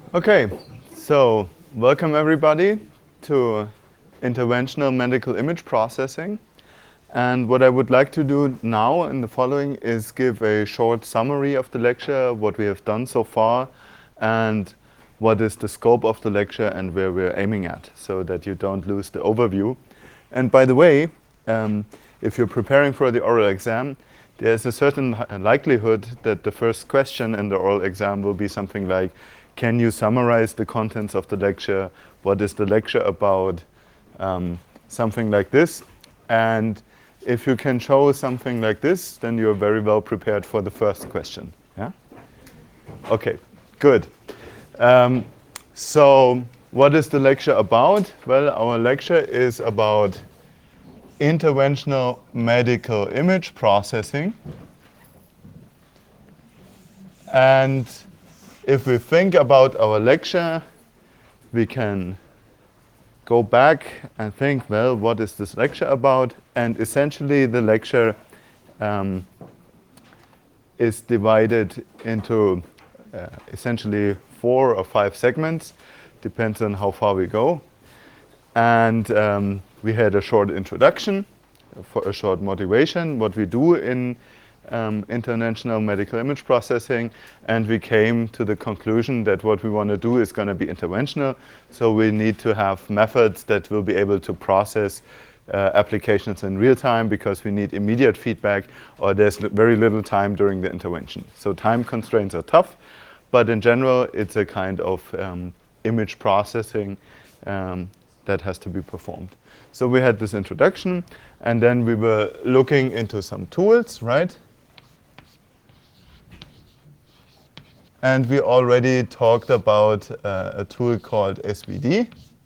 Okay, so welcome everybody to Interventional Medical Image Processing. And what I would like to do now in the following is give a short summary of the lecture, what we have done so far, and what is the scope of the lecture and where we're aiming at, so that you don't lose the overview. And by the way, if you're preparing for the oral exam, there's a certain likelihood that the first question in the oral exam will be something like, can you summarize the contents of the lecture? What is the lecture about? Something like this. And if you can show something like this, then you're very well prepared for the first question. Yeah? Okay, good. So what is the lecture about? Well, our lecture is about interventional medical image processing. And if we think about our lecture, we can go back and think, well, what is this lecture about? And essentially the lecture is divided into essentially 4 or 5 segments, depends on how far we go. And we had a short introduction, for a short motivation, what we do in interventional medical image processing, and we came to the conclusion that what we want to do is going to be interventional, so we need to have methods that will be able to process applications in real time, because we need immediate feedback, or there's very little time during the intervention. So time constraints are tough, but in general it's a kind of image processing that has to be performed. So we had this introduction, and then we were looking into some tools, right? And we already talked about a tool called SVD.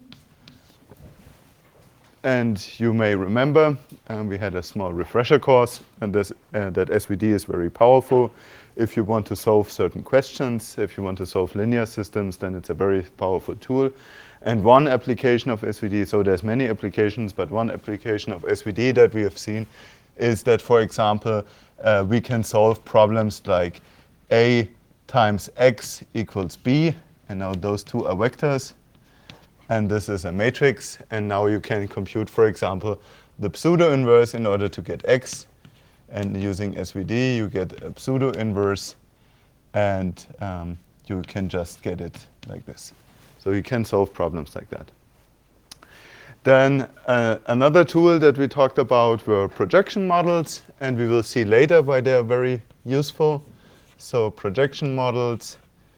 And you may remember, we had a small refresher course, and that SVD is very powerful. If you want to solve certain questions, if you want to solve linear systems, then it's a very powerful tool. And one application of SVD, so there's many applications, but one application of SVD that we have seen is that, for example, we can solve problems like A times X equals B, and now those two are vectors, and this is a matrix, and now you can compute, for example, the pseudo-inverse in order to get X, and using SVD you get a pseudo-inverse, and you can just get it like this. So you can solve problems like that. Then another tool that we talked about were projection models, and we will see later why they are very useful. So projection models,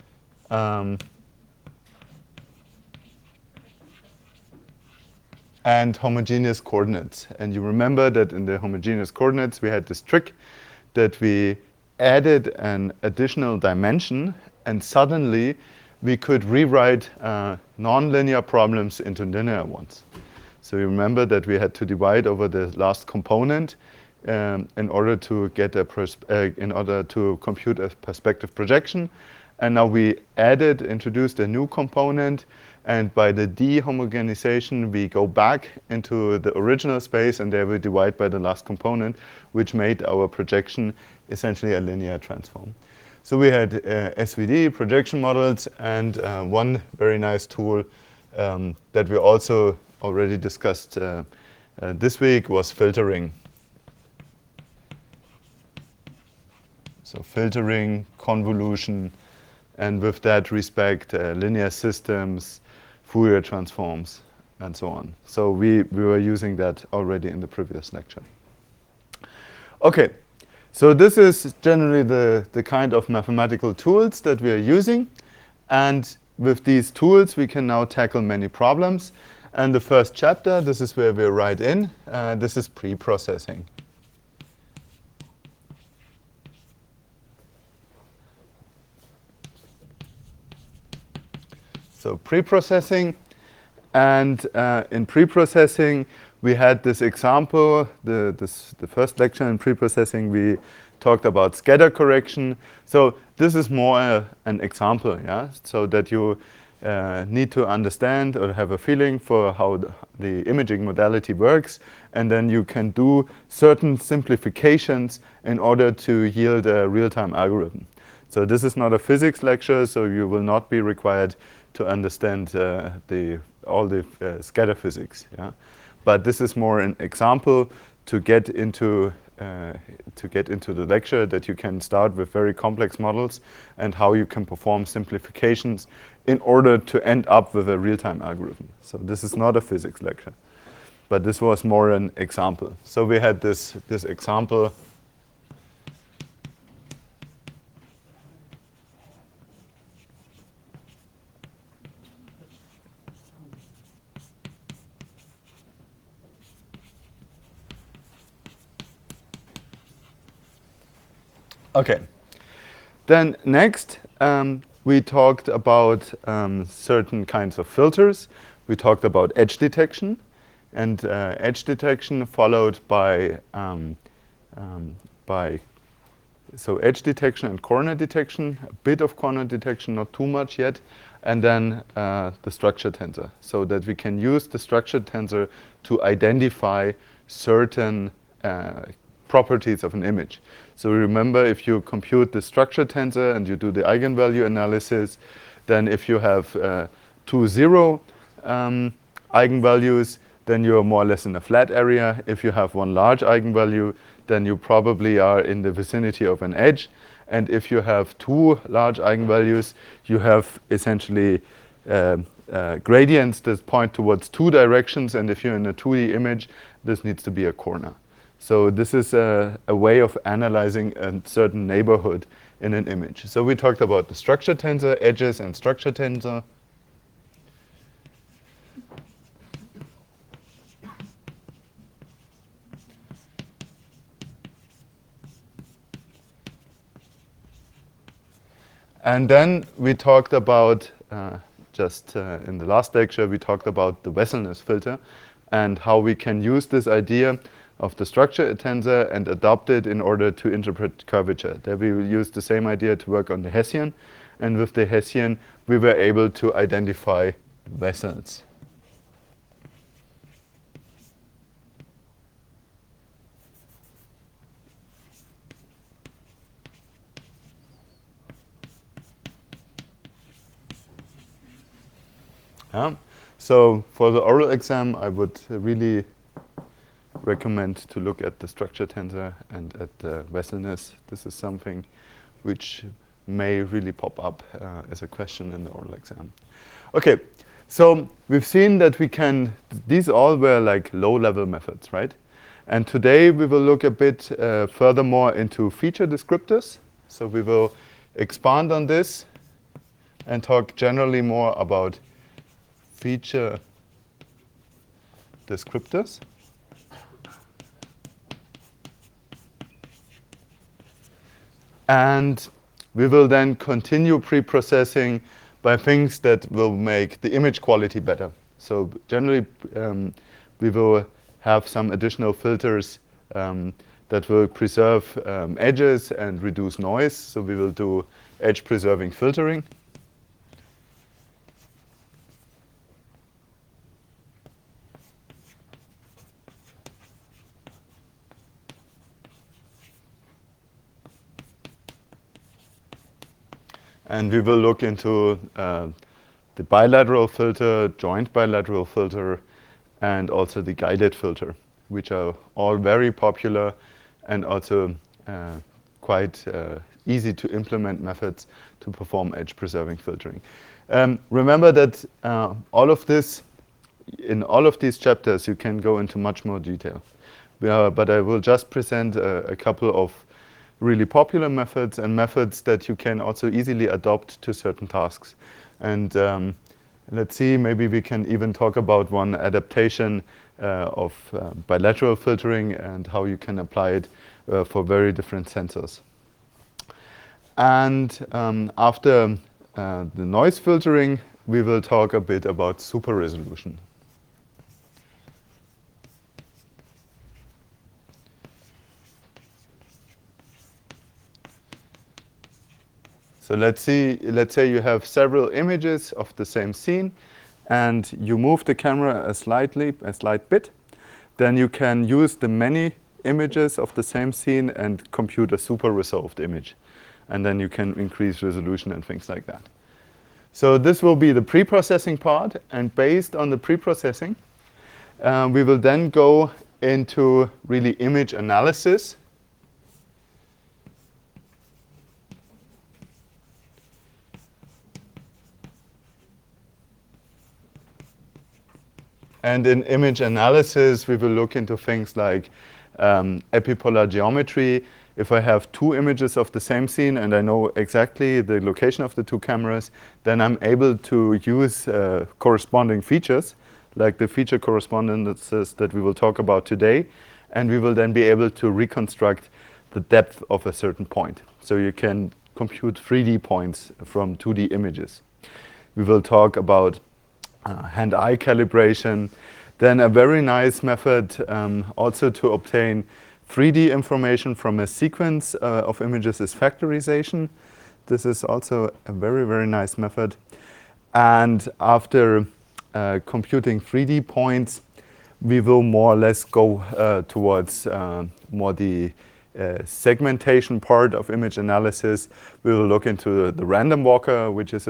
and homogeneous coordinates. And you remember that in the homogeneous coordinates we had this trick that we added an additional dimension, and suddenly we could rewrite nonlinear problems into linear ones. So you remember that we had to divide over the last component in order to get in order to compute a perspective projection. And now we introduced a new component, and by the dehomogenization we go back into the original space, and there we divide by the last component, which made our projection essentially a linear transform. So we had SVD, projection models, and one very nice tool that we also already discussed this week was filtering. So filtering, convolution, and with that respect, linear systems, Fourier transforms, and so on. So we were using that already in the previous lecture. Okay, so this is generally the kind of mathematical tools that we are using. And with these tools, we can now tackle many problems. And the first chapter, this is where we're right in. This is pre-processing. So pre-processing, and in pre-processing we had this example, the first lecture in pre-processing we talked about scatter correction. So this is more an example, yeah, so that you need to understand or have a feeling for how the imaging modality works, and then you can do certain simplifications in order to yield a real-time algorithm. So this is not a physics lecture, so you will not be required to understand all the scatter physics. Yeah? But this is more an example to get into the lecture, that you can start with very complex models and how you can perform simplifications in order to end up with a real-time algorithm. So this is not a physics lecture, but this was more an example. So we had this example. Okay. Then next, we talked about certain kinds of filters. We talked about edge detection, and edge detection followed by edge detection and corner detection, a bit of corner detection, not too much yet, and then the structure tensor, so that we can use the structure tensor to identify certain properties of an image. So remember, if you compute the structure tensor and you do the eigenvalue analysis, then if you have 2 0 eigenvalues, then you're more or less in a flat area. If you have one large eigenvalue, then you probably are in the vicinity of an edge. And if you have 2 large eigenvalues, you have essentially gradients that point towards 2 directions. And if you're in a 2D image, this needs to be a corner. So this is a way of analyzing a certain neighborhood in an image. So we talked about the structure tensor, edges, and structure tensor. And then we talked about, in the last lecture, we talked about the Wesselness filter and how we can use this idea of the structure tensor and adopt it in order to interpret curvature. There we will use the same idea to work on the Hessian. And with the Hessian, we were able to identify vessels. So for the oral exam, I would really recommend to look at the structure tensor and at the Wesselness. This is something which may really pop up as a question in the oral exam. Okay, so we've seen that we can, these all were like low-level methods, right? And today we will look a bit furthermore into feature descriptors. So we will expand on this and talk generally more about feature descriptors. And we will then continue pre-processing by things that will make the image quality better. So generally, we will have some additional filters that will preserve edges and reduce noise. So we will do edge-preserving filtering. And we will look into the bilateral filter, joint bilateral filter, and also the guided filter, which are all very popular and also quite easy to implement methods to perform edge-preserving filtering. Remember that in all of these chapters, you can go into much more detail. But I will just present a couple of really popular methods and methods that you can also easily adopt to certain tasks. And let's see, maybe we can even talk about one adaptation of bilateral filtering and how you can apply it for very different sensors. And after the noise filtering, we will talk a bit about super resolution. So let's say you have several images of the same scene, and you move the camera a slight bit. Then you can use the many images of the same scene and compute a super resolved image. and then you can increase resolution and things like that. So this will be the pre-processing part, and based on the pre-processing, we will then go into really image analysis. And in image analysis, we will look into things like epipolar geometry. If I have two images of the same scene and I know exactly the location of the two cameras, then I'm able to use corresponding features, like the feature correspondences that we will talk about today. And we will then be able to reconstruct the depth of a certain point. So you can compute 3D points from 2D images. We will talk about hand-eye calibration. Then a very nice method also to obtain 3D information from a sequence of images is factorization. This is also a very, very nice method. And after computing 3D points, we will more or less go towards more the segmentation part of image analysis. We will look into the random walker, which is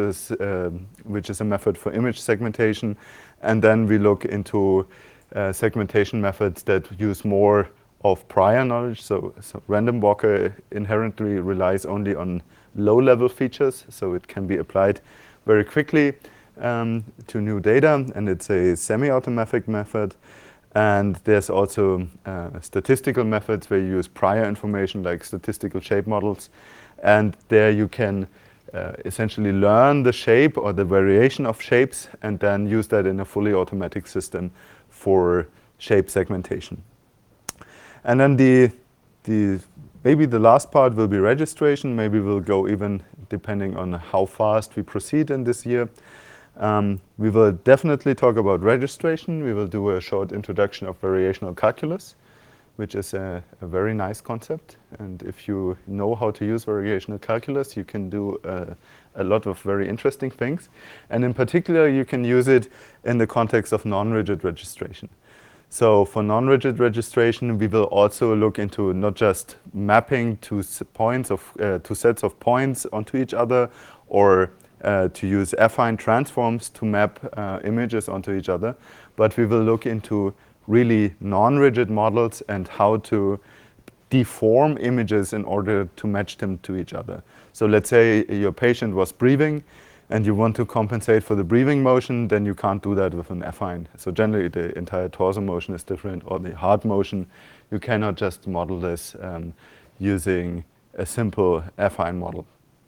a method for image segmentation. And then we look into segmentation methods that use more of prior knowledge. So random walker inherently relies only on low-level features, so it can be applied very quickly to new data, and it's a semi-automatic method. And there's also statistical methods where you use prior information like statistical shape models. And there you can essentially learn the shape or the variation of shapes and then use that in a fully automatic system for shape segmentation. And then maybe the last part will be registration. Maybe we'll go even depending on how fast we proceed in this year. We will definitely talk about registration. We will do a short introduction of variational calculus, which is a very nice concept. And if you know how to use variational calculus, you can do a lot of very interesting things. And in particular, you can use it in the context of non-rigid registration. So for non-rigid registration, we will also look into not just mapping two sets of points onto each other, or to use affine transforms to map images onto each other, but we will look into really non-rigid models and how to deform images in order to match them to each other. So let's say your patient was breathing and you want to compensate for the breathing motion, then you can't do that with an affine. So generally the entire torso motion is different, or the heart motion. You cannot just model this using a simple affine model.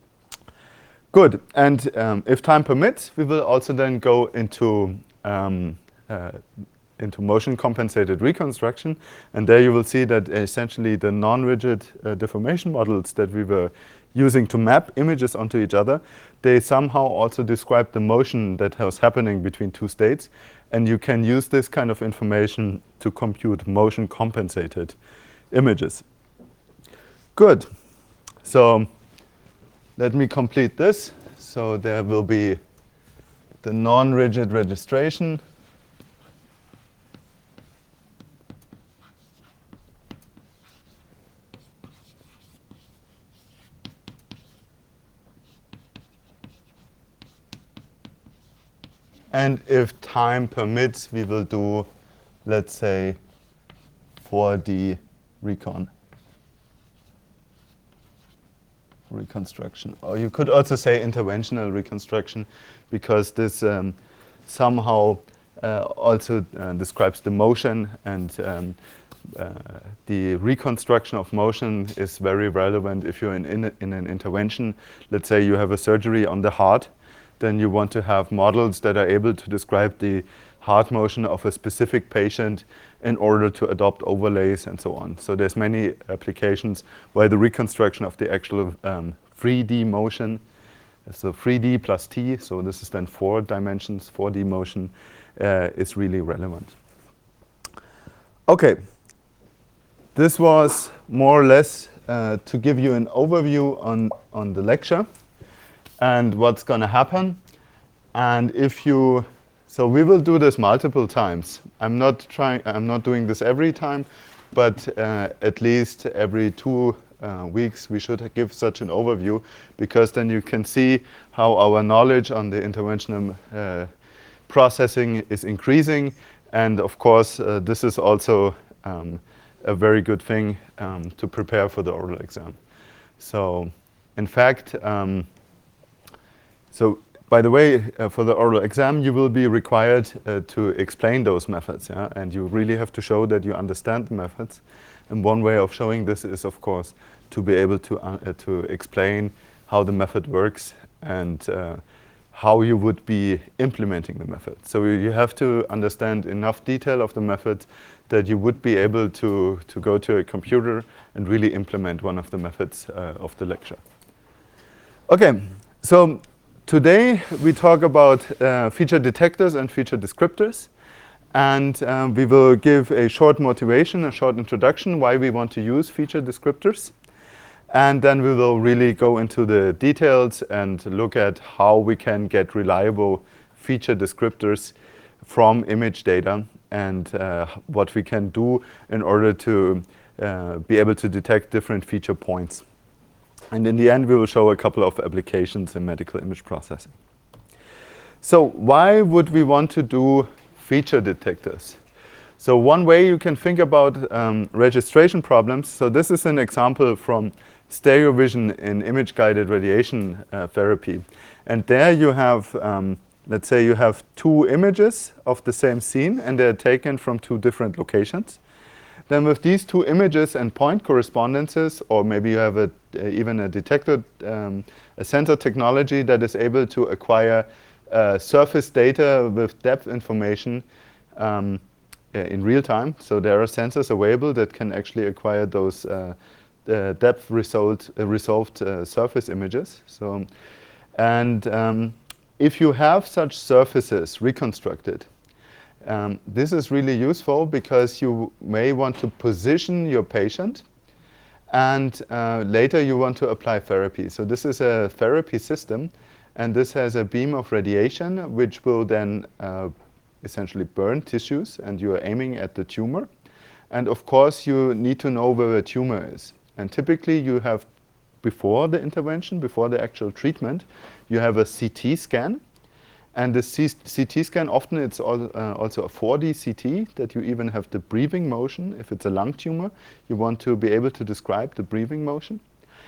Good, and if time permits, we will also then go into motion compensated reconstruction. And there you will see that essentially the non-rigid deformation models that we were using to map images onto each other, they somehow also describe the motion that was happening between two states. And you can use this kind of information to compute motion compensated images. Good, so let me complete this. So there will be the non-rigid registration. And if time permits, we will do, let's say, 4D reconstruction. Or you could also say interventional reconstruction, because this somehow also describes the motion, and the reconstruction of motion is very relevant if you're in an intervention. Let's say you have a surgery on the heart, then you want to have models that are able to describe the heart motion of a specific patient in order to adopt overlays and so on. So there's many applications where the reconstruction of the actual 3D motion, so 3D plus T, so this is then 4 dimensions, 4D motion, is really relevant. Okay, this was more or less to give you an overview on the lecture and what's going to happen. And so we will do this multiple times. I'm not doing this every time, but at least every 2 weeks, we should give such an overview, because then you can see how our knowledge on the interventional processing is increasing. And of course, this is also a very good thing to prepare for the oral exam. So in fact, so by the way, for the oral exam, you will be required to explain those methods, yeah? And you really have to show that you understand the methods. And one way of showing this is, of course, to be able to explain how the method works and how you would be implementing the method. So you have to understand enough detail of the method that you would be able to go to a computer and really implement one of the methods of the lecture. Okay, so today we talk about feature detectors and feature descriptors. And we will give a short motivation, a short introduction, why we want to use feature descriptors. And then we will really go into the details and look at how we can get reliable feature descriptors from image data and what we can do in order to be able to detect different feature points. And in the end, we will show a couple of applications in medical image processing. So why would we want to do feature detectors? So one way you can think about registration problems. So this is an example from stereo vision in image-guided radiation therapy. And there you have, let's say you have two images of the same scene, and they're taken from two different locations. Then with these two images and point correspondences, or maybe you have even a detector, a sensor technology that is able to acquire surface data with depth information in real time. So there are sensors available that can actually acquire those depth resolved surface images. So, and if you have such surfaces reconstructed, this is really useful because you may want to position your patient, and later you want to apply therapy. So this is a therapy system, and this has a beam of radiation which will then essentially burn tissues, and you are aiming at the tumor. And of course you need to know where the tumor is. And typically you have, before the intervention, before the actual treatment, you have a CT scan. And the CT scan, often it's also a 4D CT, that you even have the breathing motion. If it's a lung tumor, you want to be able to describe the breathing motion.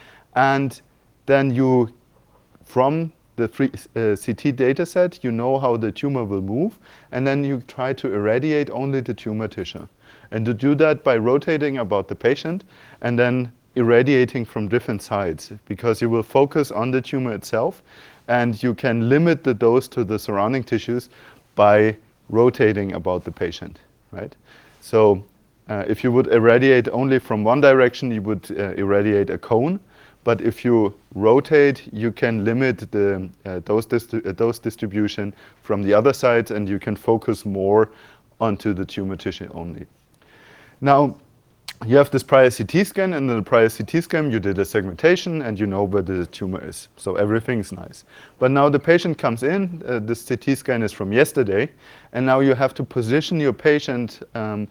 And then you, from the CT data set, you know how the tumor will move, and then you try to irradiate only the tumor tissue. And to do that by rotating about the patient and then irradiating from different sides, because you will focus on the tumor itself, and you can limit the dose to the surrounding tissues by rotating about the patient, right? So if you would irradiate only from one direction, you would irradiate a cone. But if you rotate, you can limit the dose distribution from the other side, and you can focus more onto the tumor tissue only. Now, you have this prior CT scan, and in the prior CT scan, you did a segmentation, and you know where the tumor is. So everything's nice. But now the patient comes in, this CT scan is from yesterday, and now you have to position your patient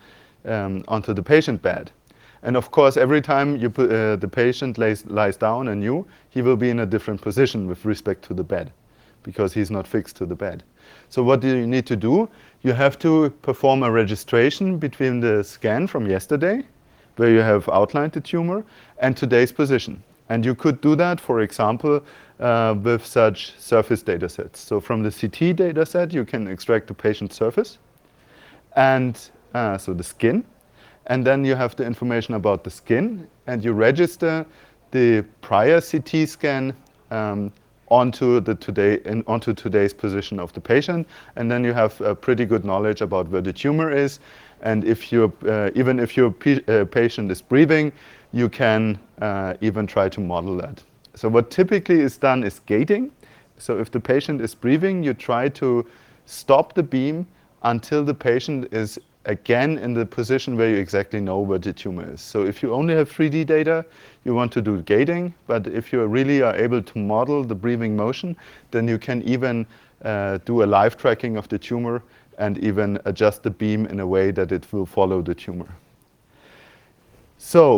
onto the patient bed. And of course, every time you put, the patient lies down anew, he will be in a different position with respect to the bed, because he's not fixed to the bed. So what do you need to do? You have to perform a registration between the scan from yesterday, where you have outlined the tumor, and today's position. And you could do that, for example, with such surface data sets. So from the CT data set, you can extract the patient surface, and so the skin. And then you have the information about the skin, and you register the prior CT scan onto today's position of the patient. And then you have a pretty good knowledge about where the tumor is. And if you, even if your patient is breathing, you can even try to model that. So what typically is done is gating. So if the patient is breathing, you try to stop the beam until the patient is again in the position where you exactly know where the tumor is. So if you only have 3D data, you want to do gating. But if you really are able to model the breathing motion, then you can even do a live tracking of the tumor and even adjust the beam in a way that it will follow the tumor. So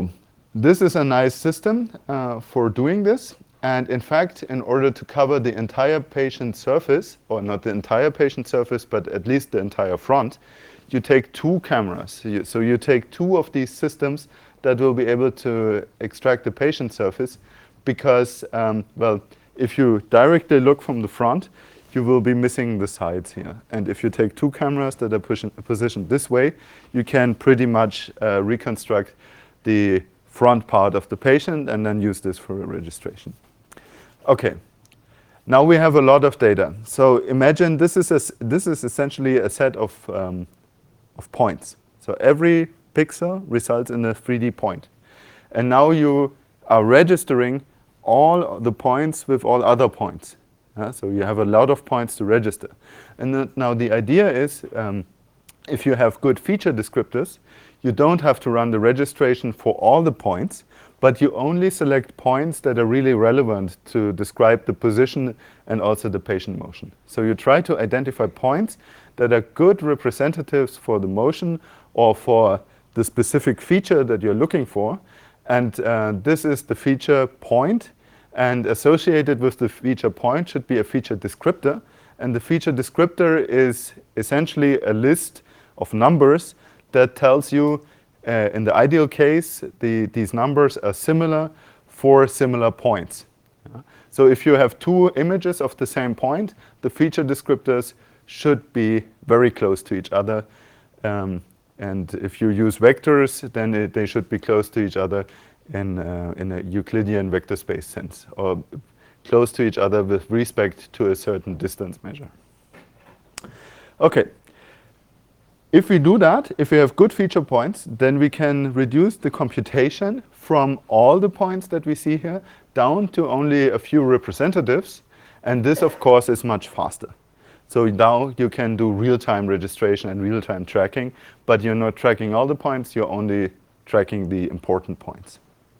This is a nice system for doing this. And in fact, in order to cover the entire patient surface, or not the entire patient surface, but at least the entire front, you take two cameras. So you take two of these systems that will be able to extract the patient surface because, well, if you directly look from the front, you will be missing the sides here. And if you take two cameras that are positioned this way, you can pretty much reconstruct the front part of the patient and then use this for a registration. Okay, now we have a lot of data. So imagine this is essentially a set of points. So every pixel results in a 3D point. And now you are registering all the points with all other points. So you have a lot of points to register. And now the idea is, if you have good feature descriptors, you don't have to run the registration for all the points, but you only select points that are really relevant to describe the position and also the patient motion. So you try to identify points that are good representatives for the motion or for the specific feature that you're looking for. And this is the feature point. And associated with the feature point should be a feature descriptor. And the feature descriptor is essentially a list of numbers that tells you, in the ideal case, these numbers are similar for similar points. So if you have two images of the same point, the feature descriptors should be very close to each other. And if you use vectors, then they should be close to each other in a Euclidean vector space sense, or close to each other with respect to a certain distance measure. Okay. If we do that, if we have good feature points, then we can reduce the computation from all the points that we see here down to only a few representatives. And this, of course, is much faster. So now you can do real-time registration and real-time tracking, but you're not tracking all the points, you're only tracking the important points.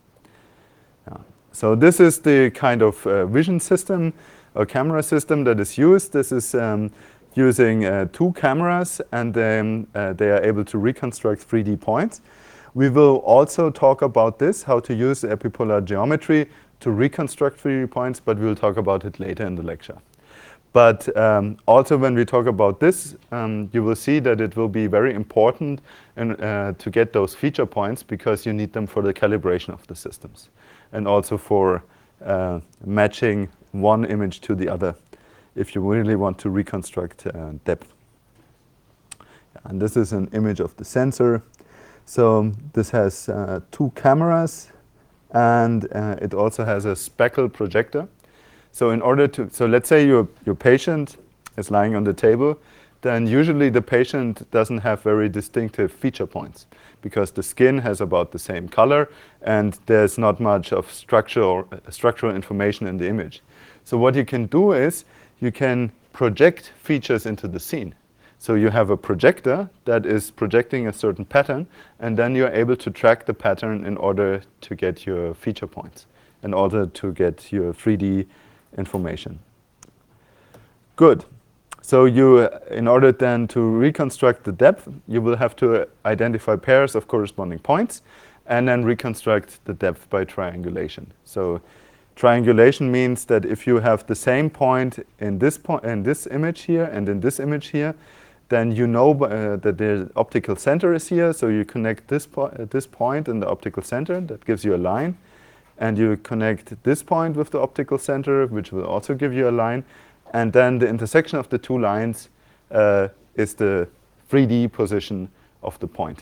So this is the kind of vision system or camera system that is used. This is using two cameras, and then they are able to reconstruct 3D points. We will also talk about this, how to use epipolar geometry to reconstruct 3D points, but we'll talk about it later in the lecture. But also when we talk about this, you will see that it will be very important to get those feature points because you need them for the calibration of the systems and also for matching one image to the other if you really want to reconstruct depth. And this is an image of the sensor. So this has two cameras, and it also has a speckle projector. So in order to, so let's say your patient is lying on the table, then usually the patient doesn't have very distinctive feature points because the skin has about the same color and there's not much of structural information in the image. So what you can do is you can project features into the scene. So you have a projector that is projecting a certain pattern, and then you're able to track the pattern in order to get your feature points, in order to get your 3D information. Good. So you, in order then to reconstruct the depth, you will have to identify pairs of corresponding points and then reconstruct the depth by triangulation. So triangulation means that if you have the same point in this image here and in this image here, then you know that the optical center is here. So you connect this point in the optical center, that gives you a line. And you connect this point with the optical center, which will also give you a line. And then the intersection of the two lines is the 3D position of the point.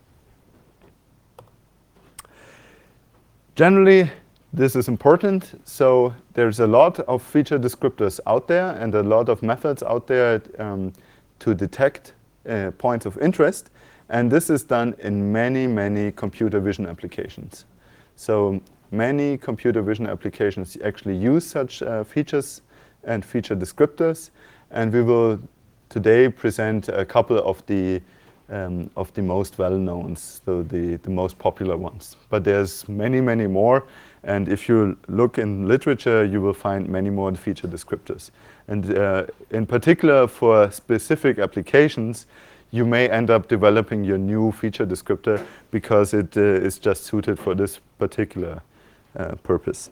Generally, this is important. So there's a lot of feature descriptors out there and a lot of methods out there to detect points of interest. And this is done in many, many computer vision applications. So many computer vision applications actually use such features and feature descriptors, and we will today present a couple of the most well-known, so the most popular ones. But there's many, many more, and if you look in literature, you will find many more feature descriptors. And in particular, for specific applications, you may end up developing your new feature descriptor because it is just suited for this particular purpose.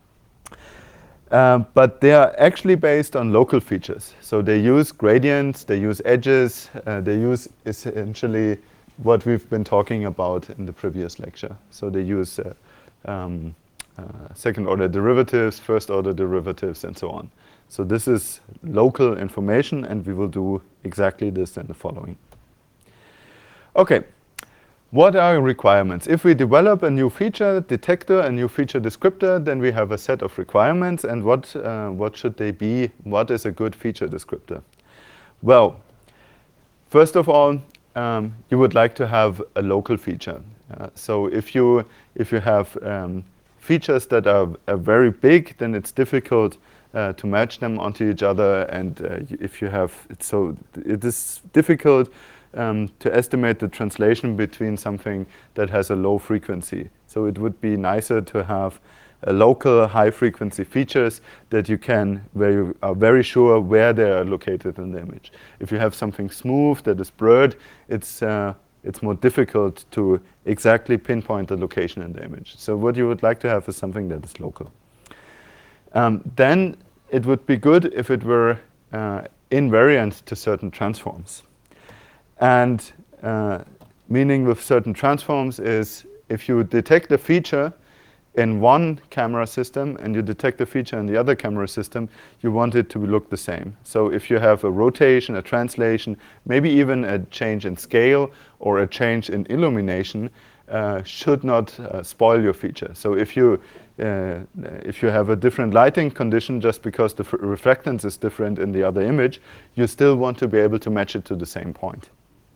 But they are actually based on local features. So they use gradients, they use edges, they use essentially what we've been talking about in the previous lecture. So they use second-order derivatives, first-order derivatives, and so on. So this is local information, and we will do exactly this in the following. Okay, what are requirements? If we develop a new feature detector, a new feature descriptor, then we have a set of requirements, and what should they be? What is a good feature descriptor? Well, first of all, you would like to have a local feature. So if you have features that are very big, then it's difficult to match them onto each other, and if you have it is difficult to estimate the translation between something that has a low frequency. So it would be nicer to have local high frequency features that you can, where you are very sure where they are located in the image. If you have something smooth that is blurred, it's more difficult to exactly pinpoint the location in the image. So what you would like to have is something that is local. Then it would be good if it were invariant to certain transforms. And meaning with certain transforms is if you detect a feature in one camera system and you detect a feature in the other camera system, you want it to look the same. So if you have a rotation, a translation, maybe even a change in scale or a change in illumination, should not spoil your feature. So if you have a different lighting condition just because the reflectance is different in the other image, you still want to be able to match it to the same point.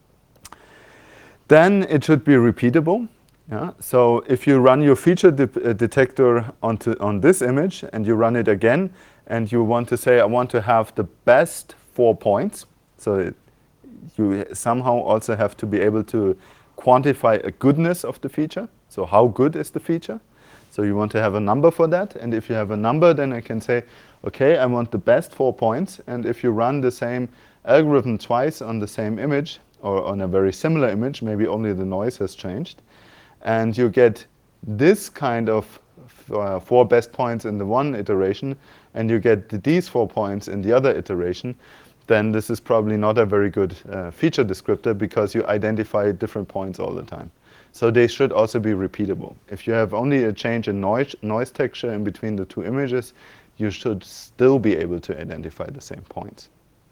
Then it should be repeatable. Yeah? So if you run your feature detector on this image and you run it again and you want to say, I want to have the best 4 points. So you somehow also have to be able to quantify a goodness of the feature. So how good is the feature? So you want to have a number for that. And if you have a number, then I can say, okay, I want the best 4 points. And if you run the same algorithm twice on the same image or on a very similar image, maybe only the noise has changed, and you get this kind of 4 best points in the one iteration, and you get these 4 points in the other iteration, then this is probably not a very good feature descriptor because you identify different points all the time. So they should also be repeatable. If you have only a change in noise texture in between the two images, you should still be able to identify the same points.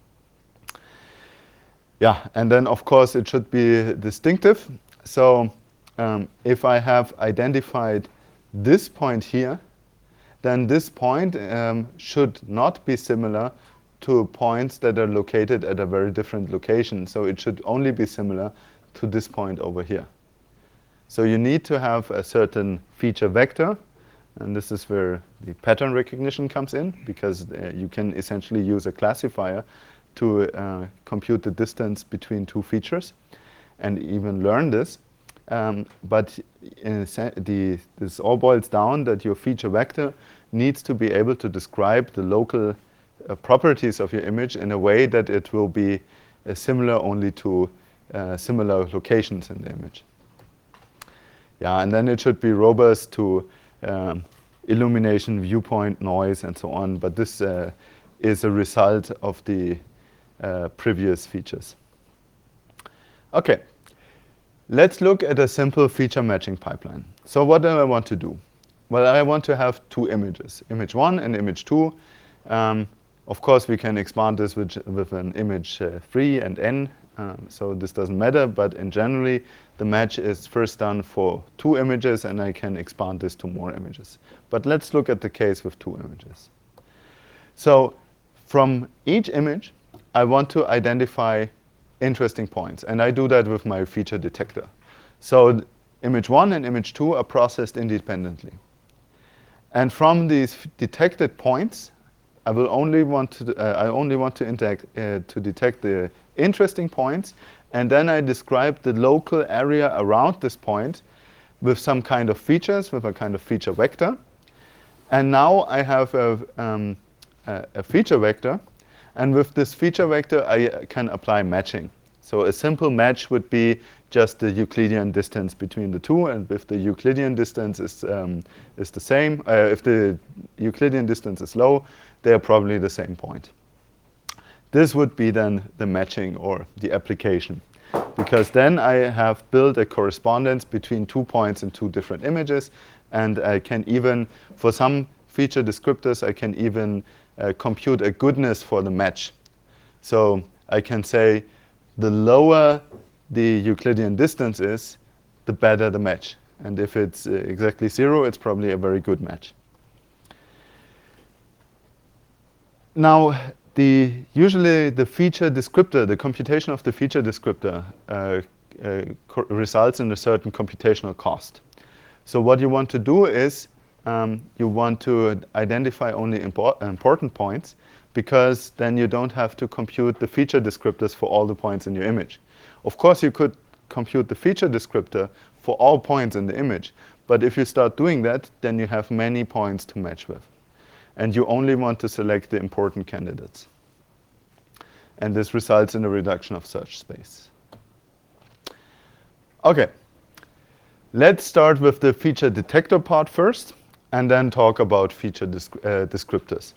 Yeah, and then of course it should be distinctive. So if I have identified this point here, then this point should not be similar to points that are located at a very different location. So it should only be similar to this point over here. So you need to have a certain feature vector, and this is where the pattern recognition comes in, because you can essentially use a classifier to compute the distance between two features and even learn this. But this all boils down that your feature vector needs to be able to describe the local properties of your image in a way that it will be similar only to similar locations in the image. Yeah, and then it should be robust to illumination, viewpoint, noise, and so on. But this is a result of the previous features. Okay. Let's look at a simple feature matching pipeline. So what do I want to do? Well, I want to have two images, image 1 and image 2. Of course, we can expand this with an image 3 and n, so this doesn't matter, but in generally, the match is first done for 2 images, and I can expand this to more images. But let's look at the case with 2 images. So from each image, I want to identify interesting points, and I do that with my feature detector. So image 1 and image 2 are processed independently. And from these detected points, I only want to detect the interesting points, and then I describe the local area around this point with some kind of features, with a kind of feature vector. And now I have a feature vector, and with this feature vector, I can apply matching. So a simple match would be just the Euclidean distance between the two, and if the Euclidean distance is the same, if the Euclidean distance is low, they are probably the same point. This would be then the matching or the application, because then I have built a correspondence between 2 points in 2 different images, and I can even, for some feature descriptors, I can even compute a goodness for the match. So I can say the lower the Euclidean distance is, the better the match. And if it's exactly 0, it's probably a very good match. Now, usually the feature descriptor, the computation of the feature descriptor results in a certain computational cost. So what you want to do is you want to identify only important points, because then you don't have to compute the feature descriptors for all the points in your image. Of course, you could compute the feature descriptor for all points in the image, but if you start doing that, then you have many points to match with. And you only want to select the important candidates. And this results in a reduction of search space. Okay, let's start with the feature detector part first, and then talk about feature descriptors.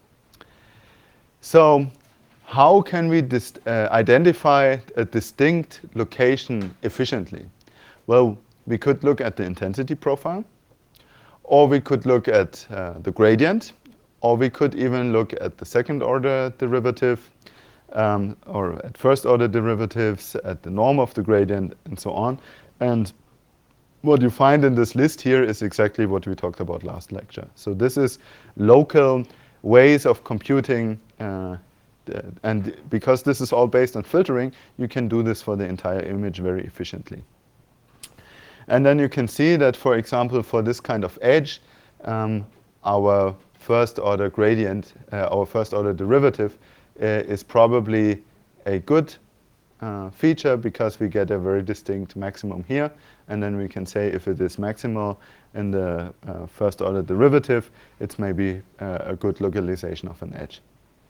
So how can we identify a distinct location efficiently? Well, we could look at the intensity profile, or we could look at the gradient, or we could even look at the second order derivative, or at first order derivatives, at the norm of the gradient, and so on. And what you find in this list here is exactly what we talked about last lecture. So this is local ways of computing, and because this is all based on filtering, you can do this for the entire image very efficiently. And then you can see that, for example, for this kind of edge, our first order gradient, our first order derivative is probably a good feature, because we get a very distinct maximum here. And then we can say if it is maximal in the first order derivative, it's maybe a good localization of an edge.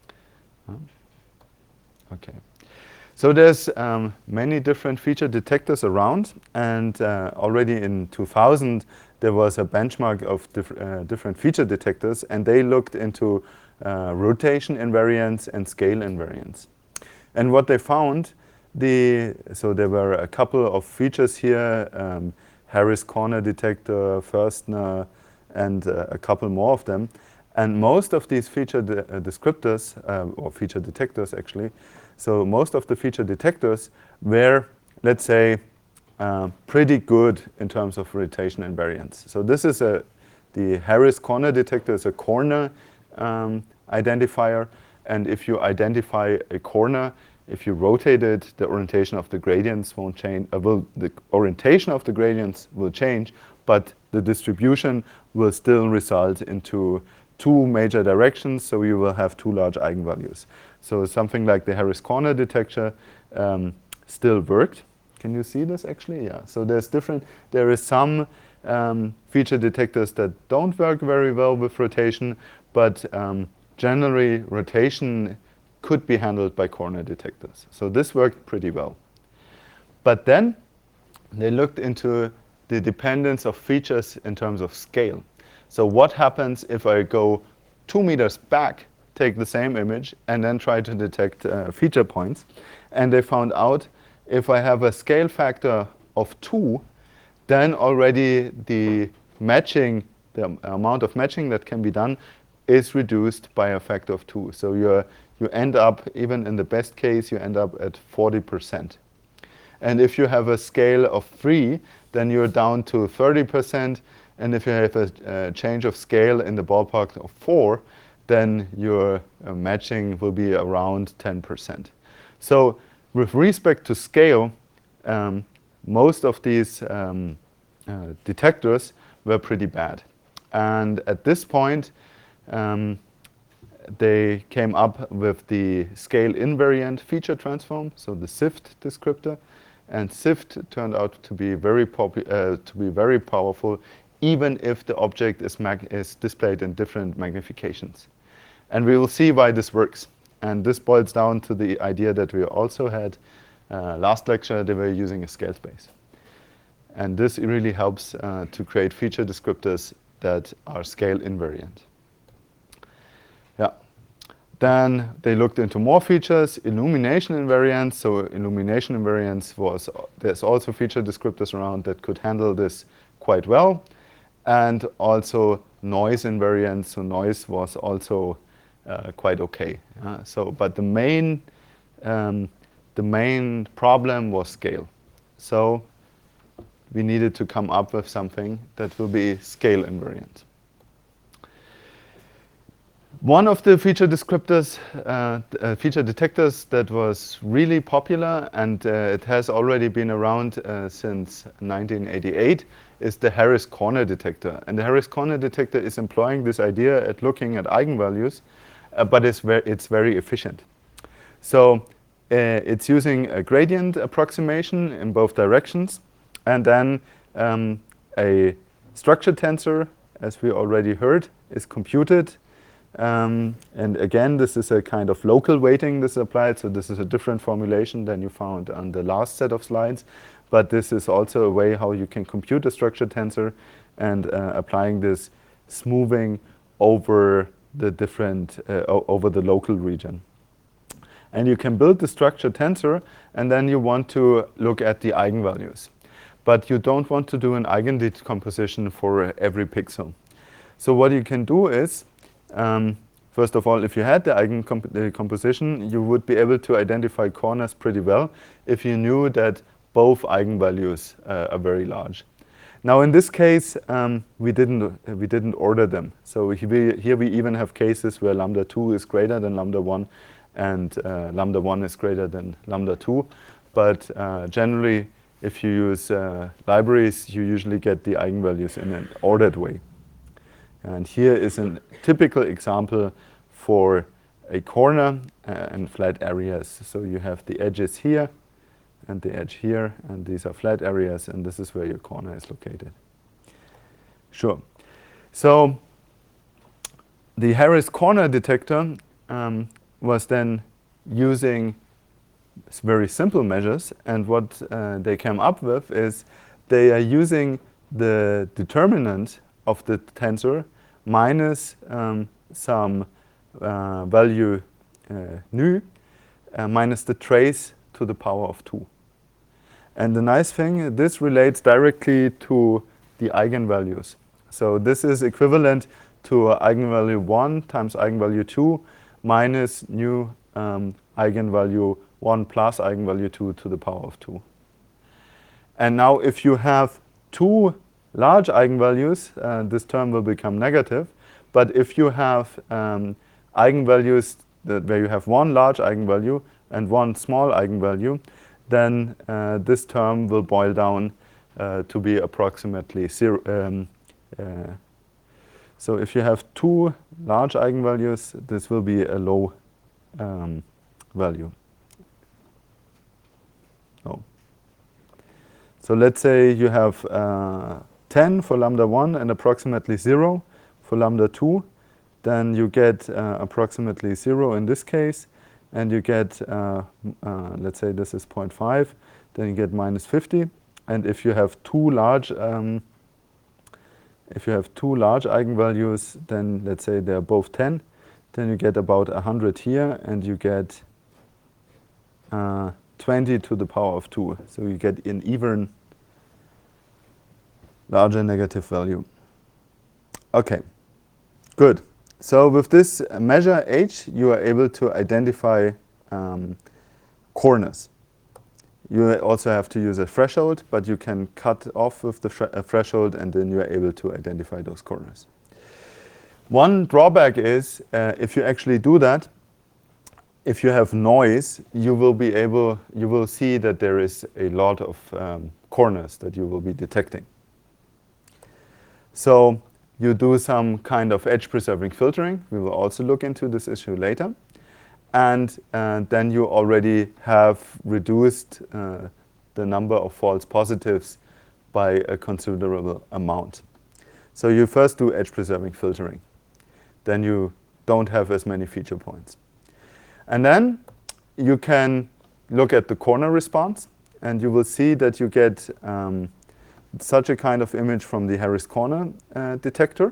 Okay. So there's many different feature detectors around, and already in 2000 there was a benchmark of different feature detectors, and they looked into rotation invariance and scale invariance. And what they found, so there were a couple of features here, Harris corner detector, Förstner, and a couple more of them. And most of these feature descriptors, or feature detectors actually, so most of the feature detectors were, let's say, pretty good in terms of rotation invariance. So this is the Harris corner detector is a corner identifier. And if you identify a corner, if you rotate it, the orientation of the gradients won't change. The orientation of the gradients will change, but the distribution will still result into 2 major directions, so you will have 2 large eigenvalues. So something like the Harris corner detector still worked. Can you see this actually? Yeah. So there is some feature detectors that don't work very well with rotation, but generally rotation could be handled by corner detectors. So this worked pretty well. But then they looked into the dependence of features in terms of scale. So what happens if I go 2 meters back, take the same image, and then try to detect feature points? And they found out if I have a scale factor of 2, then already the matching, the amount of matching that can be done is reduced by a factor of 2. So you end up, even in the best case, you end up at 40%. And if you have a scale of 3, then you're down to 30%. And if you have a change of scale in the ballpark of 4, then your matching will be around 10%. So with respect to scale, most of these detectors were pretty bad. And at this point, they came up with the scale invariant feature transform, so the SIFT descriptor. And SIFT turned out to be very powerful, even if the object is displayed in different magnifications. And we will see why this works. And this boils down to the idea that we also had last lecture, they were using a scale space. And this really helps to create feature descriptors that are scale invariant. Yeah. Then they looked into more features, illumination invariance. So illumination invariance there's also feature descriptors around that could handle this quite well. And also noise invariance. So noise was also quite okay. But the main problem was scale. So we needed to come up with something that will be scale invariant. One of the feature descriptors, feature detectors that was really popular, and it has already been around since 1988, is the Harris corner detector. And the Harris corner detector is employing this idea at looking at eigenvalues, but it's very efficient. So it's using a gradient approximation in both directions, and then a structure tensor, as we already heard, is computed. And again, this is a kind of local weighting this is applied, so this is a different formulation than you found on the last set of slides. But this is also a way how you can compute a structure tensor and applying this smoothing over the different, over the local region. And you can build the structure tensor, and then you want to look at the eigenvalues. But you don't want to do an eigendecomposition for every pixel. So what you can do is, first of all, if you had the eigendecomposition, you would be able to identify corners pretty well if you knew that both eigenvalues are very large. Now in this case, we didn't order them. So here we even have cases where lambda 2 is greater than lambda 1 and lambda 1 is greater than lambda 2. But generally, if you use libraries, you usually get the eigenvalues in an ordered way. And here is a typical example for a corner and flat areas. So you have the edges here and the edge here, and these are flat areas, and this is where your corner is located. Sure. So the Harris corner detector was then using very simple measures, and what they came up with is they are using the determinant of the tensor minus some value nu minus the trace to the power of 2. And the nice thing, this relates directly to the eigenvalues. So this is equivalent to eigenvalue 1 times eigenvalue 2 minus nu eigenvalue 1 plus eigenvalue 2 to the power of 2. And now if you have two large eigenvalues, this term will become negative. But if you have eigenvalues where you have one large eigenvalue and one small eigenvalue, then this term will boil down to be approximately 0. So if you have two large eigenvalues, this will be a low value. Oh. So let's say you have 10 for lambda 1 and approximately 0 for lambda 2. Then you get approximately 0 in this case, and you get, let's say this is 0.5, then you get minus 50. And if you have two large eigenvalues, then let's say they're both 10, then you get about 100 here, and you get 20 to the power of 2. So you get an even larger negative value. Okay, good. So with this measure h, you are able to identify corners. You also have to use a threshold, but you can cut off with the threshold, and then you are able to identify those corners. One drawback is if you actually do that, if you have noise, you will see that there is a lot of corners that you will be detecting. So you do some kind of edge-preserving filtering. We will also look into this issue later. And then you already have reduced the number of false positives by a considerable amount. So you first do edge-preserving filtering. Then you don't have as many feature points. And then you can look at the corner response, and you will see that you get such a kind of image from the Harris corner detector.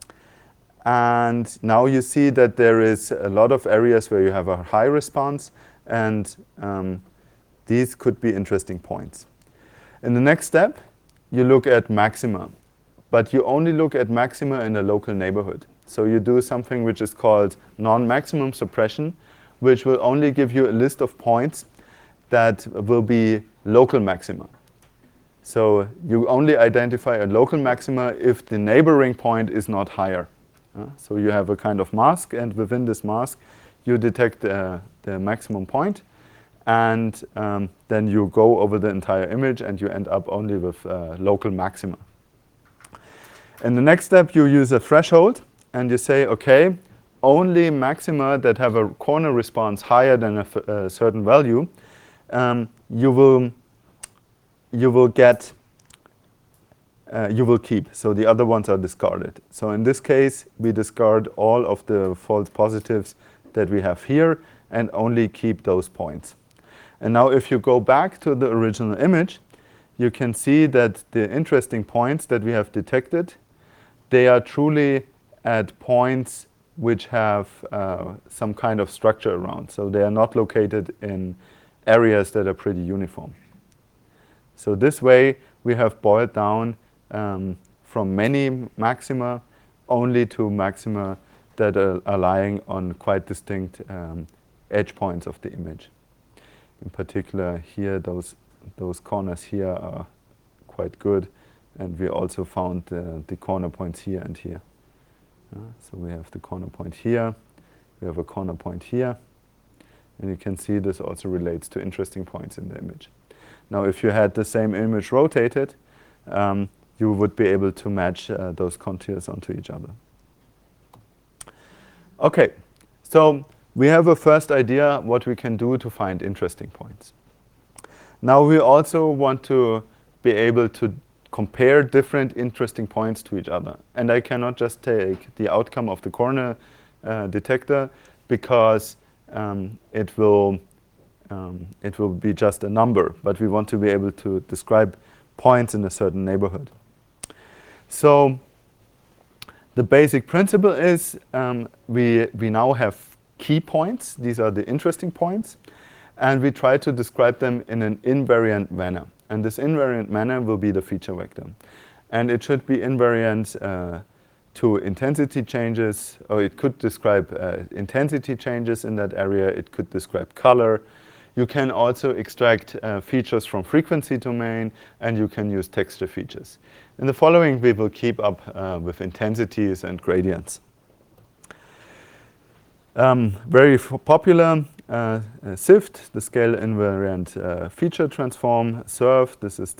And now you see that there is a lot of areas where you have a high response, and these could be interesting points. In the next step, you look at maxima, but you only look at maxima in a local neighborhood. So you do something which is called non-maximum suppression, which will only give you a list of points that will be local maxima. So you only identify a local maxima if the neighboring point is not higher. So you have a kind of mask, and within this mask, you detect the maximum point, and then you go over the entire image, and you end up only with local maxima. In the next step, you use a threshold, and you say, okay, only maxima that have a corner response higher than a certain value, you will keep. So the other ones are discarded. So in this case, we discard all of the false positives that we have here and only keep those points. And now if you go back to the original image, you can see that the interesting points that we have detected, they are truly at points which have some kind of structure around. So they are not located in areas that are pretty uniform. So this way, we have boiled down from many maxima only to maxima that are lying on quite distinct edge points of the image. In particular, here, those corners here are quite good, and we also found the corner points here and here. So we have the corner point here, we have a corner point here, and you can see this also relates to interesting points in the image. Now, if you had the same image rotated, you would be able to match those contours onto each other. Okay, so we have a first idea what we can do to find interesting points. Now we also want to be able to compare different interesting points to each other. And I cannot just take the outcome of the corner detector, because it will be just a number, but we want to be able to describe points in a certain neighborhood. So the basic principle is we now have key points. These are the interesting points, and we try to describe them in an invariant manner. And this invariant manner will be the feature vector. And it should be invariant to intensity changes, or it could describe intensity changes in that area. It could describe color. You can also extract features from frequency domain, and you can use texture features. In the following, we will keep up with intensities and gradients. Very popular, SIFT, the scale invariant feature transform. SURF, this is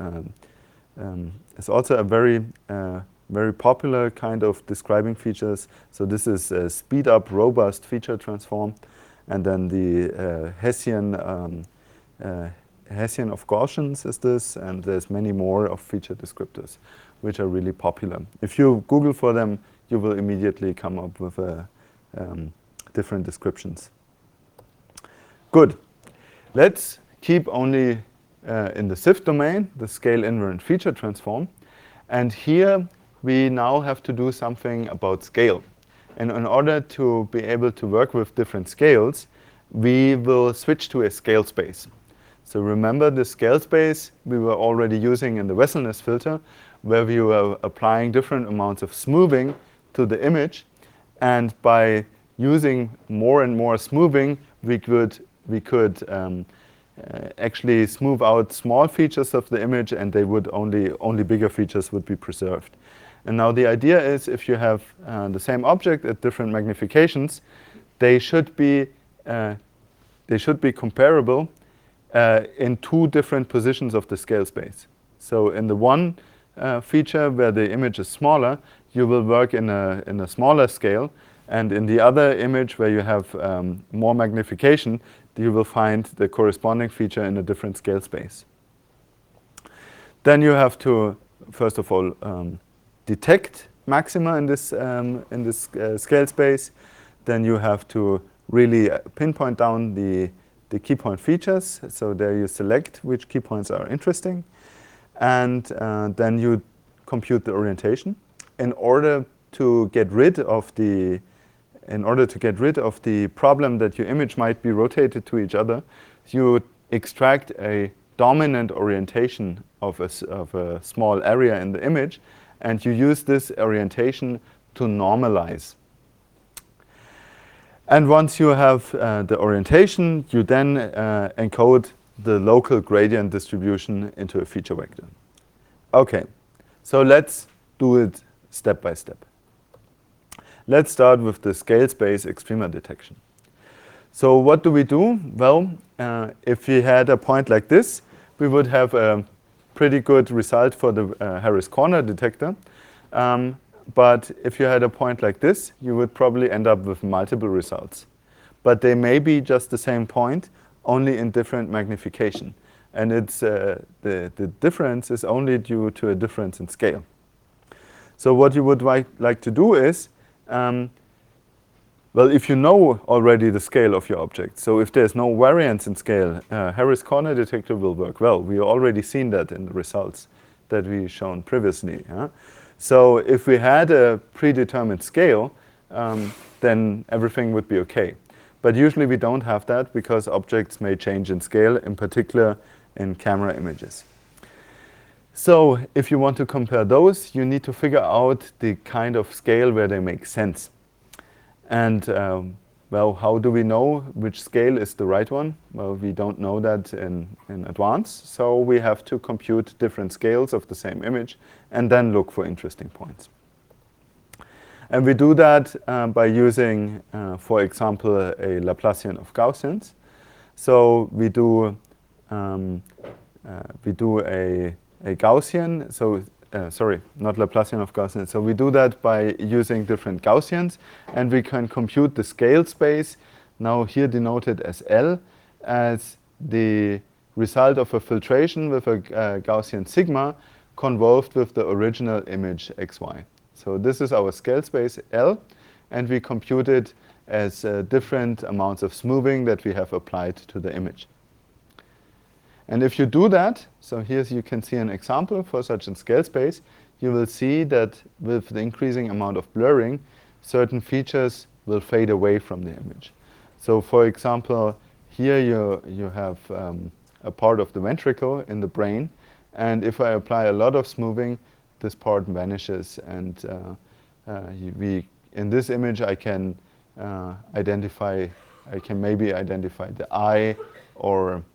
it's also a very popular kind of describing features. So this is a speed up robust feature transform. And then the Hessian of Gaussians is this, and there's many more of feature descriptors, which are really popular. If you Google for them, you will immediately come up with different descriptions. Good. Let's keep only in the SIFT domain, the scale invariant feature transform. And here we now have to do something about scale. And in order to be able to work with different scales, we will switch to a scale space. So remember the scale space we were already using in the Wesselness filter, where we were applying different amounts of smoothing to the image. And by using more and more smoothing, we could actually smooth out small features of the image, and they would only bigger features would be preserved. And now the idea is, if you have the same object at different magnifications, they should be comparable in two different positions of the scale space. So in the one feature where the image is smaller, you will work in a smaller scale, and in the other image where you have more magnification, you will find the corresponding feature in a different scale space. Then you have to, first of all, detect maxima in this scale space. Then you have to really pinpoint down the the key point features. So there you select which key points are interesting, and then you compute the orientation. In order to get rid of the problem that your image might be rotated to each other, you extract a dominant orientation of a small area in the image, and you use this orientation to normalize. And once you have the orientation, you then encode the local gradient distribution into a feature vector. Okay, so let's do it step by step. Let's start with the scale space extrema detection. So what do we do? Well, if we had a point like this, we would have a pretty good result for the Harris corner detector. But if you had a point like this, you would probably end up with multiple results. But they may be just the same point, only in different magnification. And it's, the difference is only due to a difference in scale. So what you would like to do is, well, if you know already the scale of your object, so if there's no variance in scale, Harris corner detector will work well. We already seen that in the results that we shown previously. So if we had a predetermined scale, then everything would be okay. But usually we don't have that because objects may change in scale, in particular in camera images. So if you want to compare those, you need to figure out the kind of scale where they make sense. And well, how do we know which scale is the right one? Well, we don't know that in advance. So we have to compute different scales of the same image and then look for interesting points. And we do that by using, for example, a Laplacian of Gaussians. So we do a Gaussian, so sorry, not Laplacian of Gaussian. So we do that by using different Gaussians, and we can compute the scale space, now here denoted as L, as the result of a filtration with a Gaussian sigma convolved with the original image xy. So this is our scale space L, and we compute it as different amounts of smoothing that we have applied to the image. And if you do that, so here you can see an example for such a scale space, you will see that with the increasing amount of blurring, certain features will fade away from the image. So for example, here you have a part of the ventricle in the brain, and if I apply a lot of smoothing, this part vanishes, and in this image I can maybe identify the eye or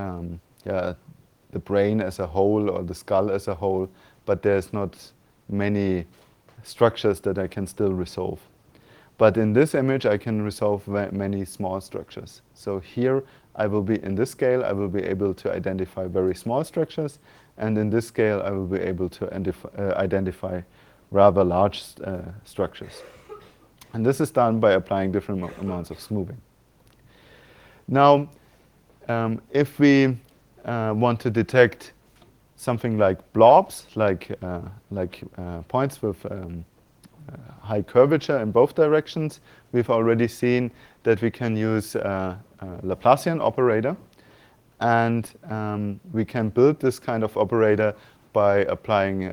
the brain as a whole or the skull as a whole, but there's not many structures that I can still resolve. But in this image, I can resolve many small structures. So here, in this scale, I will be able to identify very small structures, and in this scale, I will be able to identify rather large structures. And this is done by applying different amounts of smoothing. Now, if we want to detect something like blobs, like points with high curvature in both directions, we've already seen that we can use a Laplacian operator, and we can build this kind of operator by applying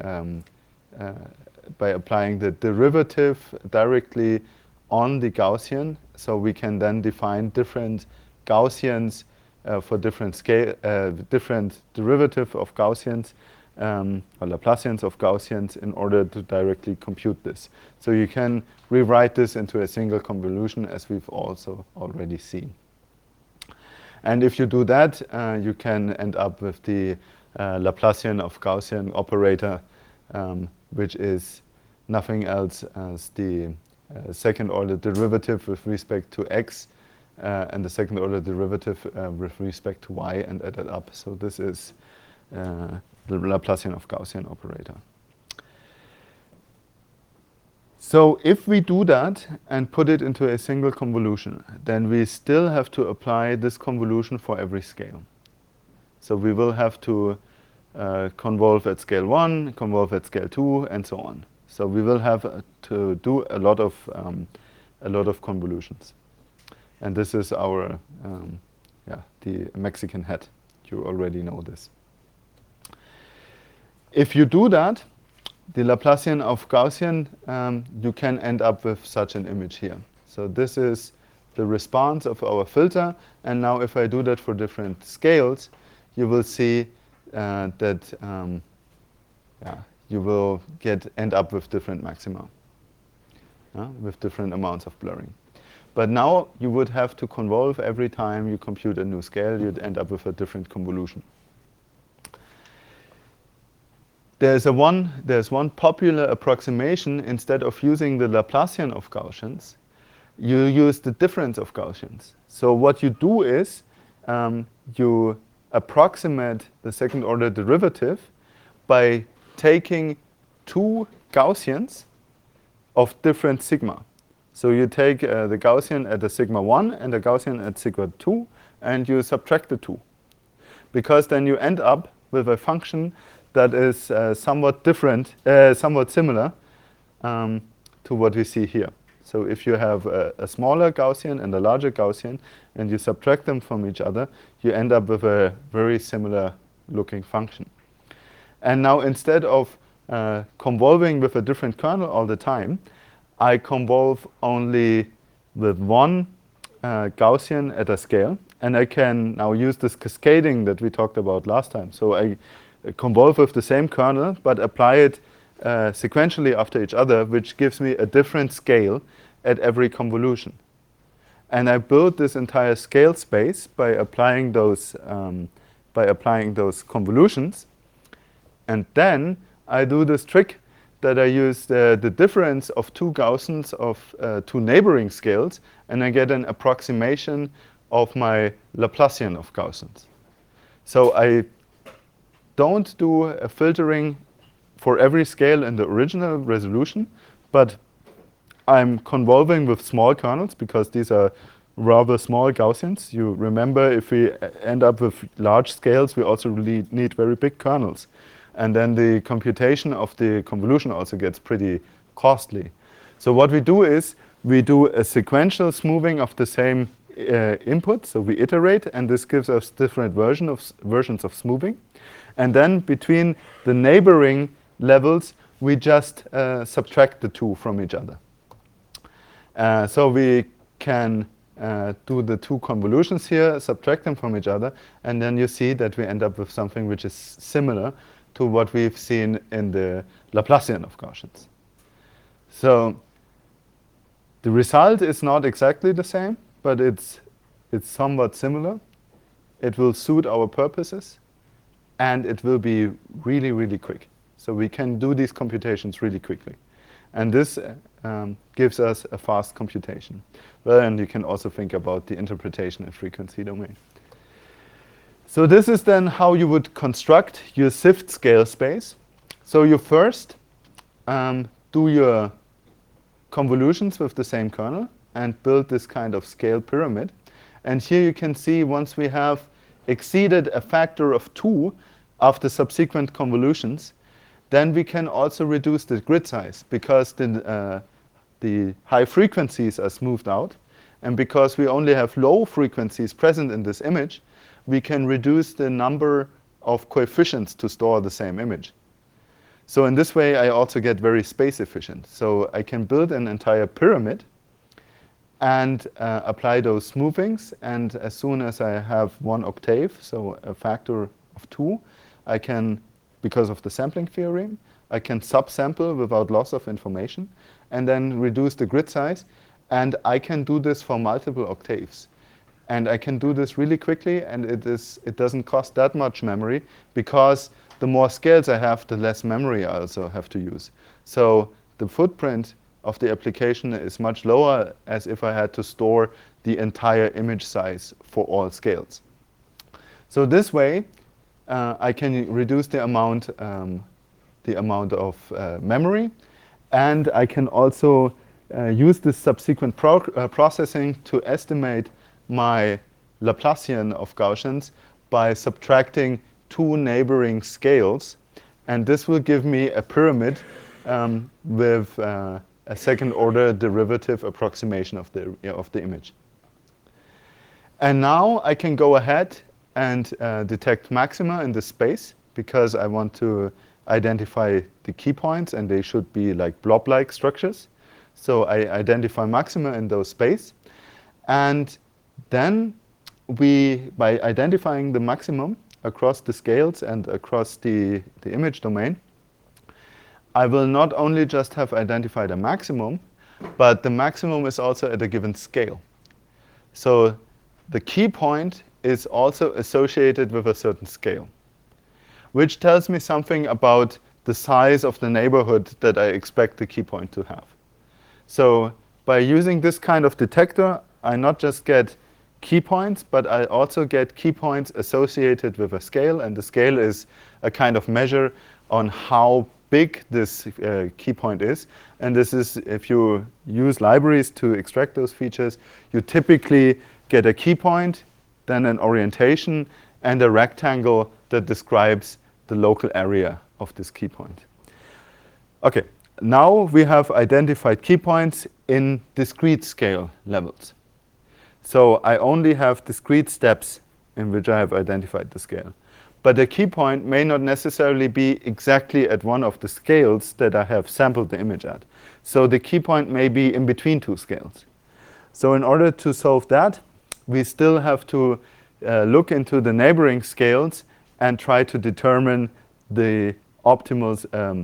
the derivative directly on the Gaussian. So we can then define different Gaussians for different scale, different derivative of Gaussians or Laplacians of Gaussians in order to directly compute this. So you can rewrite this into a single convolution, as we've also already seen. And if you do that, you can end up with the Laplacian of Gaussian operator, which is nothing else as the second order derivative with respect to x and the second order derivative with respect to y and add it up. So this is the Laplacian of Gaussian operator. So if we do that and put it into a single convolution, then we still have to apply this convolution for every scale. So we will have to convolve at scale 1, convolve at scale 2, and so on. So we will have to do a lot of convolutions. And this is our the Mexican hat. You already know this. If you do that, the Laplacian of Gaussian, you can end up with such an image here. So this is the response of our filter. And now if I do that for different scales, you will see that you will end up with different maxima, with different amounts of blurring. But now you would have to convolve every time you compute a new scale. You'd end up with a different convolution. There's one popular approximation. Instead of using the Laplacian of Gaussians, you use the difference of Gaussians. So what you do is you approximate the second order derivative by taking two Gaussians of different sigma. So you take the Gaussian at a sigma 1 and the Gaussian at sigma 2, and you subtract the two. Because then you end up with a function that is somewhat different, somewhat similar to what we see here. So if you have a smaller Gaussian and a larger Gaussian, and you subtract them from each other, you end up with a very similar looking function. And now instead of convolving with a different kernel all the time, I convolve only with one Gaussian at a scale. And I can now use this cascading that we talked about last time. So I convolve with the same kernel, but apply it sequentially after each other, which gives me a different scale at every convolution. And I build this entire scale space by applying those convolutions. And then I do this trick that I use the difference of two Gaussians of two neighboring scales, and I get an approximation of my Laplacian of Gaussians. So I don't do a filtering for every scale in the original resolution, but I'm convolving with small kernels because these are rather small Gaussians. You remember, if we end up with large scales, we also really need very big kernels. And then the computation of the convolution also gets pretty costly. So what we do is we do a sequential smoothing of the same input. So we iterate, and this gives us different versions of smoothing. And then between the neighboring levels, we just subtract the two from each other. So we can do the two convolutions here, subtract them from each other, and then you see that we end up with something which is similar to what we've seen in the Laplacian of Gaussians. So the result is not exactly the same, but it's somewhat similar. It will suit our purposes, and it will be really, really quick. So we can do these computations really quickly. And this gives us a fast computation. Well, and you can also think about the interpretation in frequency domain. So this is then how you would construct your SIFT scale space. So you first do your convolutions with the same kernel and build this kind of scale pyramid. And here you can see, once we have exceeded a factor of 2 after subsequent convolutions, then we can also reduce the grid size because the high frequencies are smoothed out. And because we only have low frequencies present in this image, we can reduce the number of coefficients to store the same image. So in this way, I also get very space efficient. So I can build an entire pyramid and apply those smoothings. And as soon as I have 1 octave, so a factor of 2, I can, because of the sampling theorem, I can subsample without loss of information and then reduce the grid size. And I can do this for multiple octaves. And I can do this really quickly, and it doesn't cost that much memory, because the more scales I have, the less memory I also have to use. So the footprint of the application is much lower as if I had to store the entire image size for all scales. So this way, I can reduce the amount of memory, and I can also use this subsequent processing to estimate my Laplacian of Gaussians by subtracting 2 neighboring scales. And this will give me a pyramid with a second order derivative approximation of the image. And now I can go ahead and detect maxima in this space because I want to identify the key points, and they should be like blob-like structures. So I identify maxima in those space. And then by identifying the maximum across the scales and across the image domain, I will not only just have identified a maximum, but the maximum is also at a given scale. So the key point is also associated with a certain scale, which tells me something about the size of the neighborhood that I expect the key point to have. So by using this kind of detector, I not just get key points, but I also get key points associated with a scale, and the scale is a kind of measure on how big this key point is. And this is, if you use libraries to extract those features, you typically get a key point, then an orientation, and a rectangle that describes the local area of this key point. Okay, now we have identified key points in discrete scale levels. So I only have discrete steps in which I have identified the scale. But the key point may not necessarily be exactly at one of the scales that I have sampled the image at. So the key point may be in between two scales. So in order to solve that, we still have to look into the neighboring scales and try to determine the optimal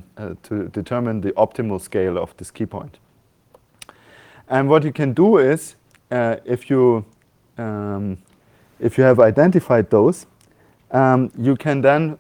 scale of this key point. And what you can do is, if you have identified those, you can then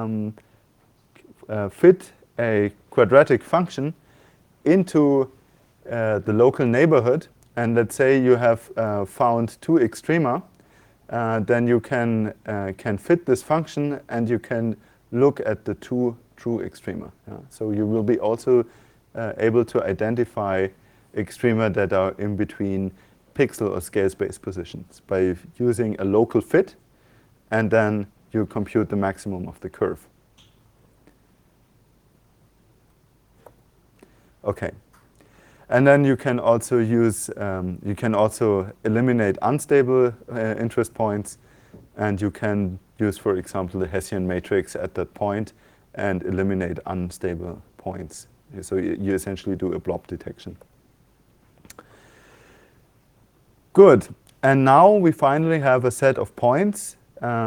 fit a quadratic function into the local neighborhood. And let's say you have found two extrema, then you can fit this function, and you can look at the two true extrema. So you will be also able to identify extrema that are in between pixel or scale space positions by using a local fit, and then you compute the maximum of the curve. Okay. And then you can also use, you can also eliminate unstable interest points, and you can use, for example, the Hessian matrix at that point and eliminate unstable points. So you essentially do a blob detection. Good. And now we finally have a set of points,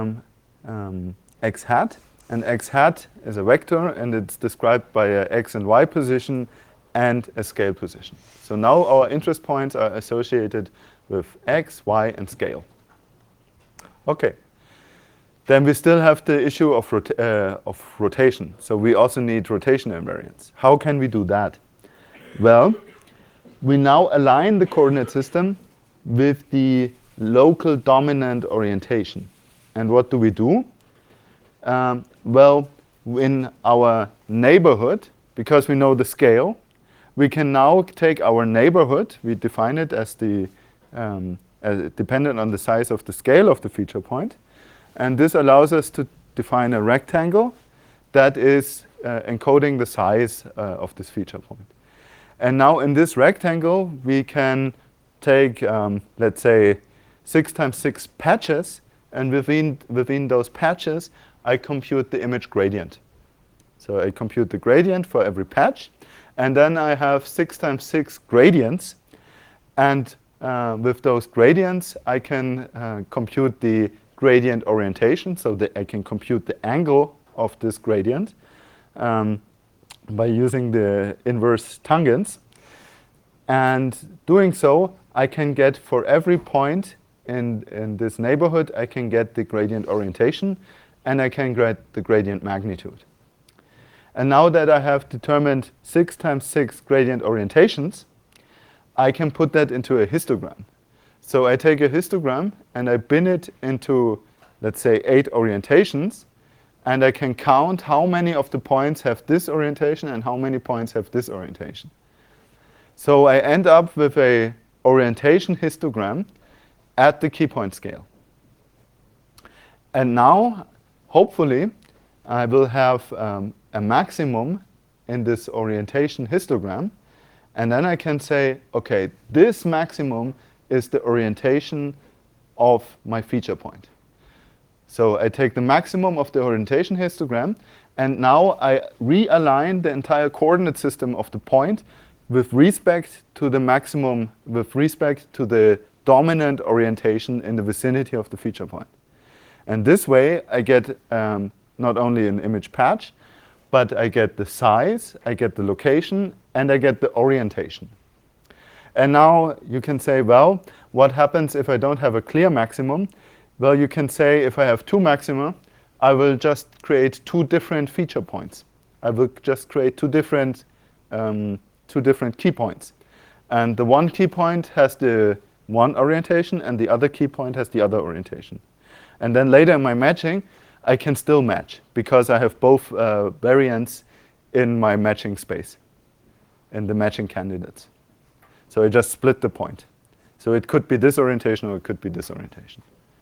x hat. And x hat is a vector, and it's described by a x and y position and a scale position. So now our interest points are associated with x, y, and scale. Okay. Then we still have the issue of rotation. So we also need rotation invariance. How can we do that? Well, we now align the coordinate system with the local dominant orientation. And what do we do? Well, in our neighborhood, because we know the scale, we can now take our neighborhood, we define it as the dependent on the size of the scale of the feature point. And this allows us to define a rectangle that is encoding the size of this feature point. And now in this rectangle, we can take, let's say, 6 times 6 patches, and within those patches, I compute the image gradient. So I compute the gradient for every patch, and then I have 6 times 6 gradients, and with those gradients, I can compute the gradient orientation, so that I can compute the angle of this gradient by using the inverse tangents. And doing so, I can get for every point in this neighborhood, I can get the gradient orientation, and I can get the gradient magnitude. And now that I have determined 6 times 6 gradient orientations, I can put that into a histogram. So I take a histogram and I bin it into, let's say, 8 orientations, and I can count how many of the points have this orientation and how many points have this orientation. So I end up with a orientation histogram at the key point scale. And now, hopefully, I will have a maximum in this orientation histogram, and then I can say, okay, this maximum is the orientation of my feature point. So I take the maximum of the orientation histogram, and now I realign the entire coordinate system of the point with respect to the maximum, with respect to the dominant orientation in the vicinity of the feature point. And this way, I get not only an image patch, but I get the size, I get the location, and I get the orientation. And now you can say, well, what happens if I don't have a clear maximum? Well, you can say if I have two maxima, I will just create two different feature points. I will just create two different key points. And the one key point has the one orientation, and the other key point has the other orientation. And then later in my matching, I can still match, because I have both variants in my matching space, in the matching candidates. So I just split the point. So it could be this orientation, or it could be this orientation.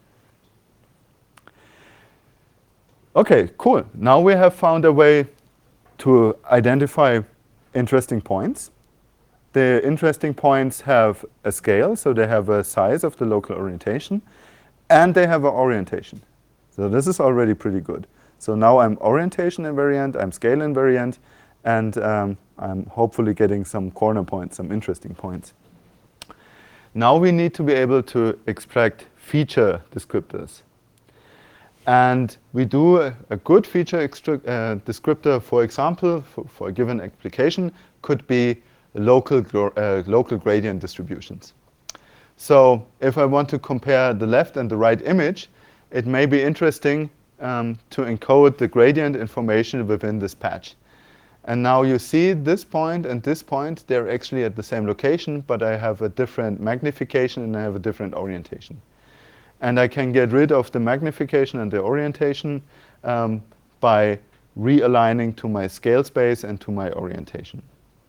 OK, cool. Now we have found a way to identify interesting points. The interesting points have a scale, so they have a size of the local orientation, and they have an orientation. So this is already pretty good. So now I'm orientation invariant, I'm scale invariant, and I'm hopefully getting some corner points, some interesting points. Now we need to be able to extract feature descriptors. And we do a good feature descriptor, for example, for a given application, could be local gradient distributions. So if I want to compare the left and the right image, it may be interesting to encode the gradient information within this patch. And now you see this point and this point, they're actually at the same location, but I have a different magnification and I have a different orientation. And I can get rid of the magnification and the orientation by realigning to my scale space and to my orientation.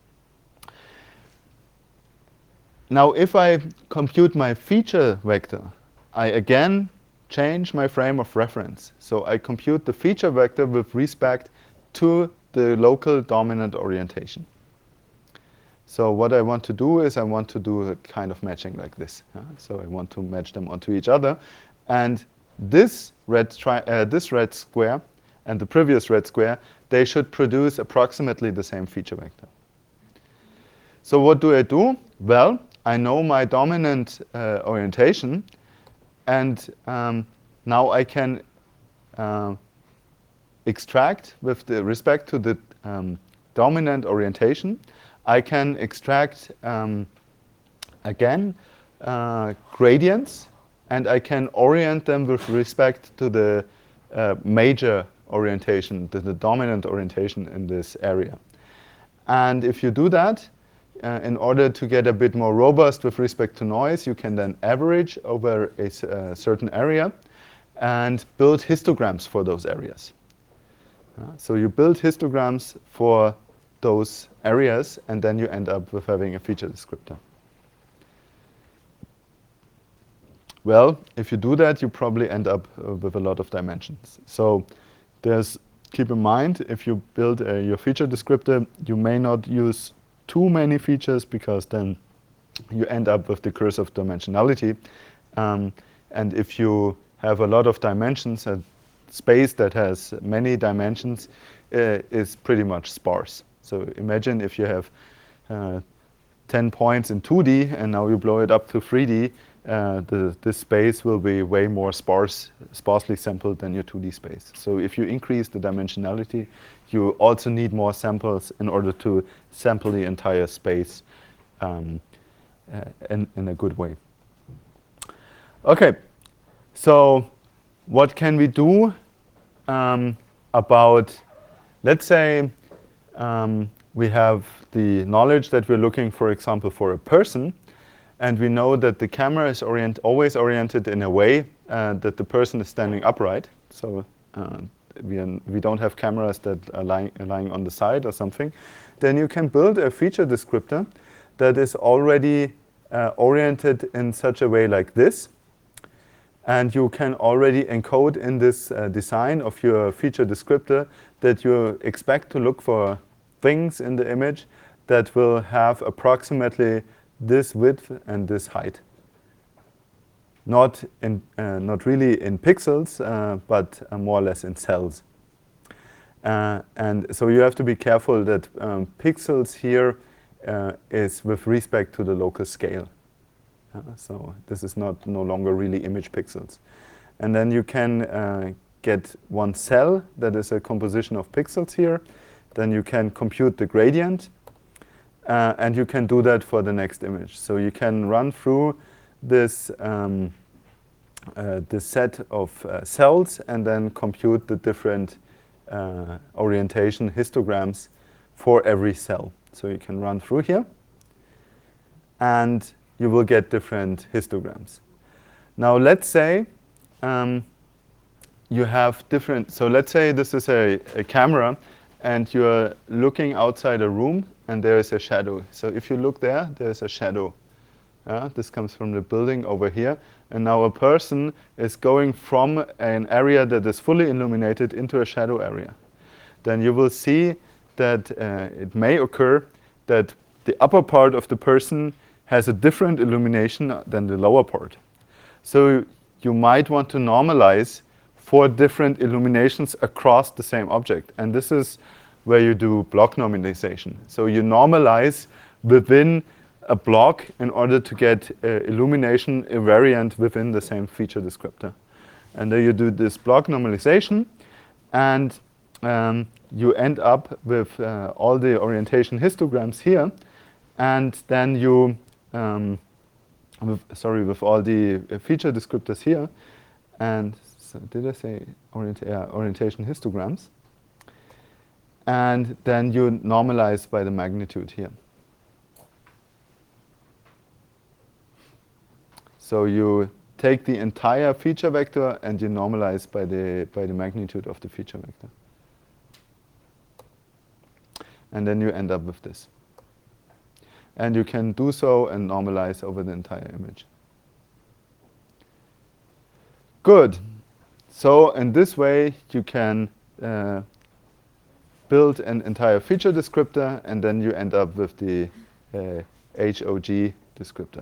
Now, if I compute my feature vector, I again change my frame of reference. So I compute the feature vector with respect to the local dominant orientation. So what I want to do is I want to do a kind of matching like this. So I want to match them onto each other. And this red square and the previous red square, they should produce approximately the same feature vector. So what do I do? Well, I know my dominant orientation. And now I can extract with the respect to the dominant orientation. I can extract, again, gradients, and I can orient them with respect to the major orientation, the dominant orientation in this area. And if you do that, in order to get a bit more robust with respect to noise, you can then average over a certain area and build histograms for those areas. So you build histograms for those areas, and then you end up with having a feature descriptor. Well, if you do that, you probably end up with a lot of dimensions. So keep in mind, if you build your feature descriptor, you may not use too many features, because then you end up with the curse of dimensionality. And if you have a lot of dimensions, a space that has many dimensions is pretty much sparse. So imagine if you have 10 points in 2D, and now you blow it up to 3D, this space will be way more sparsely sampled than your 2D space. So if you increase the dimensionality, you also need more samples in order to sample the entire space in a good way. OK, so what can we do about, let's say, we have the knowledge that we're looking, for example, for a person, and we know that the camera is always oriented in a way that the person is standing upright. So we don't have cameras that are lying on the side or something. Then you can build a feature descriptor that is already oriented in such a way like this. And you can already encode in this design of your feature descriptor that you expect to look for things in the image that will have approximately this width and this height. not really in pixels, but more or less in cells. And so you have to be careful that pixels here is with respect to the local scale. So this is no longer really image pixels. And then you can get one cell that is a composition of pixels here. Then you can compute the gradient. And you can do that for the next image. So you can run through this, this set of cells and then compute the different orientation histograms for every cell. So you can run through here, and you will get different histograms. Now let's say you have different, so let's say this is a camera, and you're looking outside a room, and there is a shadow. So if you look there, there's a shadow. This comes from the building over here. And now a person is going from an area that is fully illuminated into a shadow area. Then you will see that it may occur that the upper part of the person has a different illumination than the lower part. So you might want to normalize 4 different illuminations across the same object. And this is where you do block normalization. So you normalize within a block in order to get illumination invariant within the same feature descriptor. And then you do this block normalization, and you end up with all the orientation histograms here, and then you, with all the feature descriptors here, and so did I say orientation histograms? And then you normalize by the magnitude here. So you take the entire feature vector and you normalize by the magnitude of the feature vector. And then you end up with this. And you can do so and normalize over the entire image. Good. So in this way, you can build an entire feature descriptor, and then you end up with the HOG descriptor.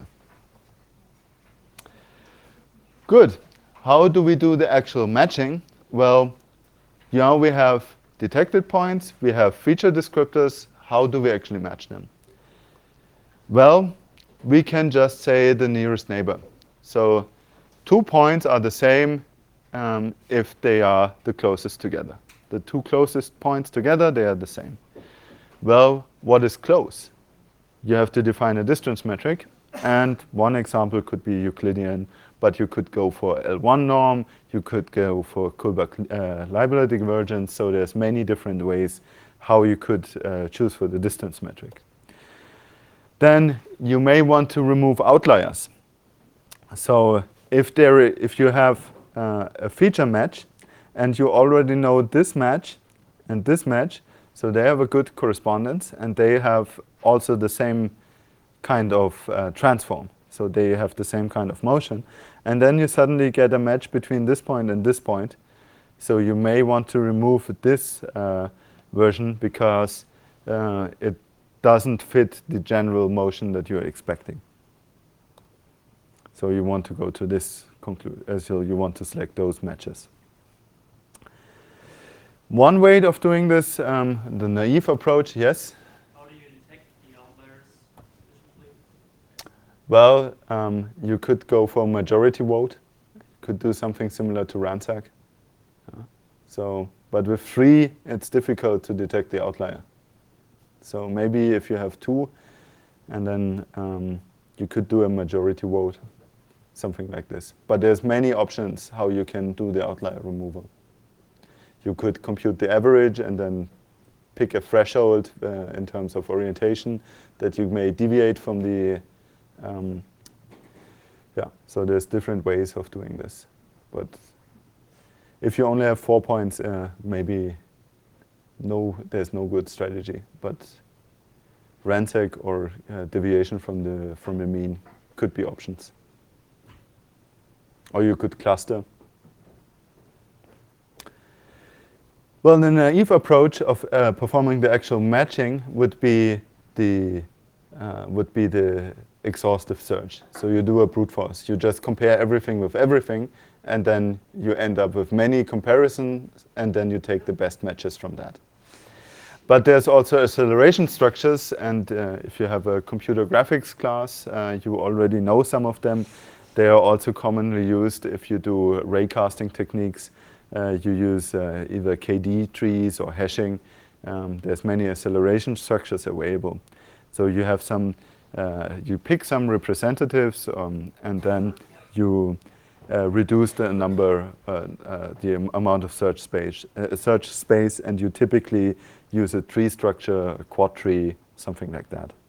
Good. How do we do the actual matching? Well, we have detected points, we have feature descriptors. How do we actually match them? Well, we can just say the nearest neighbor. So 2 points are the same if they are the closest together. The 2 closest points together, they are the same. Well, what is close? You have to define a distance metric, and one example could be Euclidean, but you could go for L1 norm, you could go for Kullback-Leibler divergence, so there's many different ways how you could choose for the distance metric. Then you may want to remove outliers. So if you have a feature match, and you already know this match and this match, so they have a good correspondence, and they have also the same kind of transform. So they have the same kind of motion. And then you suddenly get a match between this point and this point. So you may want to remove this version because it doesn't fit the general motion that you're expecting. So you want to go to this conclusion, so you want to select those matches. One way of doing this, the naive approach, yes? How do you detect the outliers efficiently? Well, you could go for majority vote. Could do something similar to Ransack. But with 3, it's difficult to detect the outlier. So maybe if you have 2, and then you could do a majority vote, something like this. But there's many options how you can do the outlier removal. You could compute the average and then pick a threshold in terms of orientation that you may deviate from the, so there's different ways of doing this. But if you only have 4 points, maybe there's no good strategy. But Ransack or deviation from the mean could be options. Or you could cluster. Well, the naive approach of performing the actual matching would be the exhaustive search. So you do a brute force. You just compare everything with everything, and then you end up with many comparisons, and then you take the best matches from that. But there's also acceleration structures, and if you have a computer graphics class, you already know some of them. They are also commonly used if you do raycasting techniques. You use either KD trees or hashing. There's many acceleration structures available. So you have some, you pick some representatives, and then you reduce the number, the amount of search space, and you typically use a tree structure, a quad tree, something like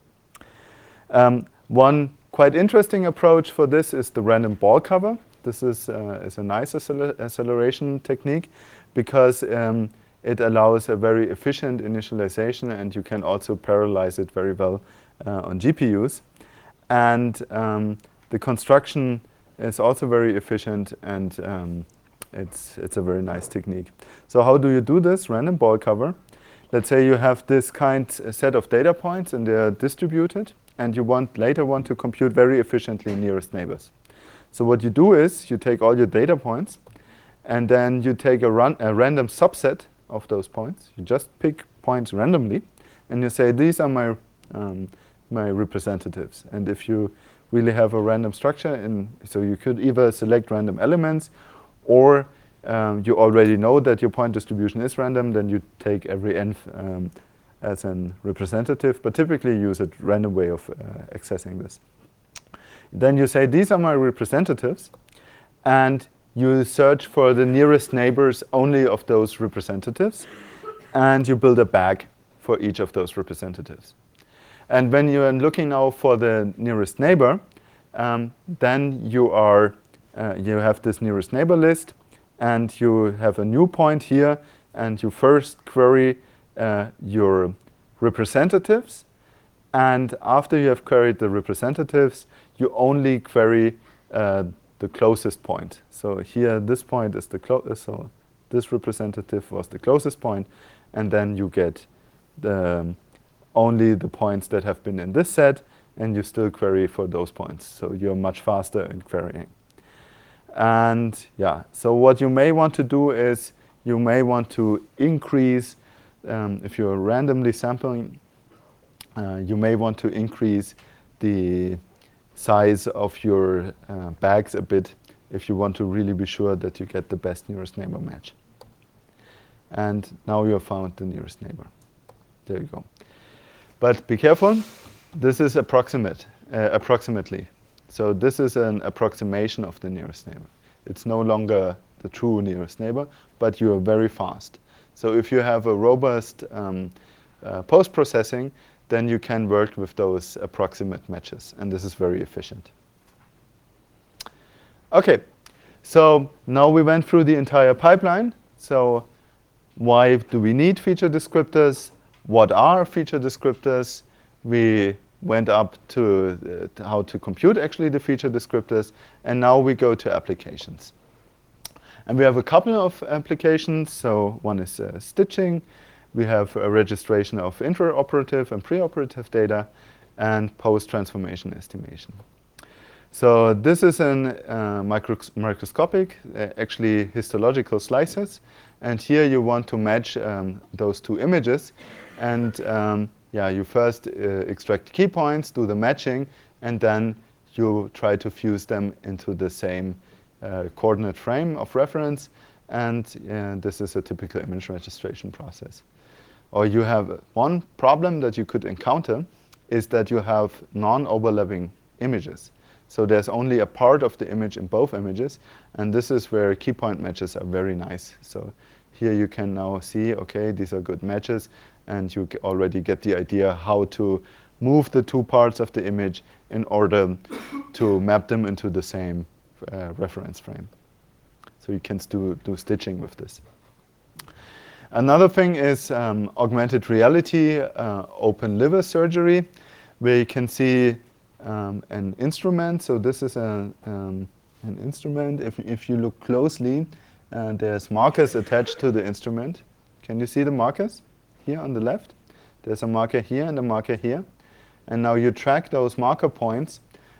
that. One quite interesting approach for this is the random ball cover. This is a nice acceleration technique because it allows a very efficient initialization, and you can also parallelize it very well on GPUs. And the construction is also very efficient, and it's a very nice technique. So how do you do this random ball cover? Let's say you have this set of data points, and they're distributed, and you later want to compute very efficiently nearest neighbors. So what you do is you take all your data points, and then you take a random subset of those points. You just pick points randomly, and you say, these are my representatives. And if you really have a random structure, so you could either select random elements, or you already know that your point distribution is random, then you take every nth as a representative, but typically use a random way of accessing this. Then you say, these are my representatives, and you search for the nearest neighbors only of those representatives, and you build a bag for each of those representatives. And when you are looking now for the nearest neighbor, then you have this nearest neighbor list, and you have a new point here, and you first query your representatives, and after you have queried the representatives, you only query the closest point. So here, this point is the closest, so this representative was the closest point, and then you get only the points that have been in this set, and you still query for those points. So you're much faster in querying. And yeah, so what you may want to do is you may want to increase, if you're randomly sampling, you may want to increase the size of your bags a bit if you want to really be sure that you get the best nearest neighbor match. And now you have found the nearest neighbor. There you go. But be careful, this is approximately. So this is an approximation of the nearest neighbor. It's no longer the true nearest neighbor, but you are very fast. So if you have a robust post-processing, then you can work with those approximate matches, and this is very efficient. Okay, so now we went through the entire pipeline. So why do we need feature descriptors? What are feature descriptors? We went up to how to compute actually the feature descriptors, and now we go to applications. And we have a couple of applications. So one is stitching. We have a registration of intraoperative and preoperative data, and post-transformation estimation. So this is an microscopic, actually histological slices. And here you want to match those two images. And yeah, you first extract key points, do the matching, and then you try to fuse them into the same coordinate frame of reference. And this is a typical image registration process. Or you have one problem that you could encounter is that you have non-overlapping images. So there's only a part of the image in both images, and this is where key point matches are very nice. So here you can now see, okay, these are good matches, and you already get the idea how to move the two parts of the image in order to map them into the same reference frame. So you can do stitching with this. Another thing is augmented reality, open liver surgery, where you can see an instrument. So this is an instrument. If you look closely, there's markers attached to the instrument. Can you see the markers here on the left? There's a marker here and a marker here. And now you track those marker points,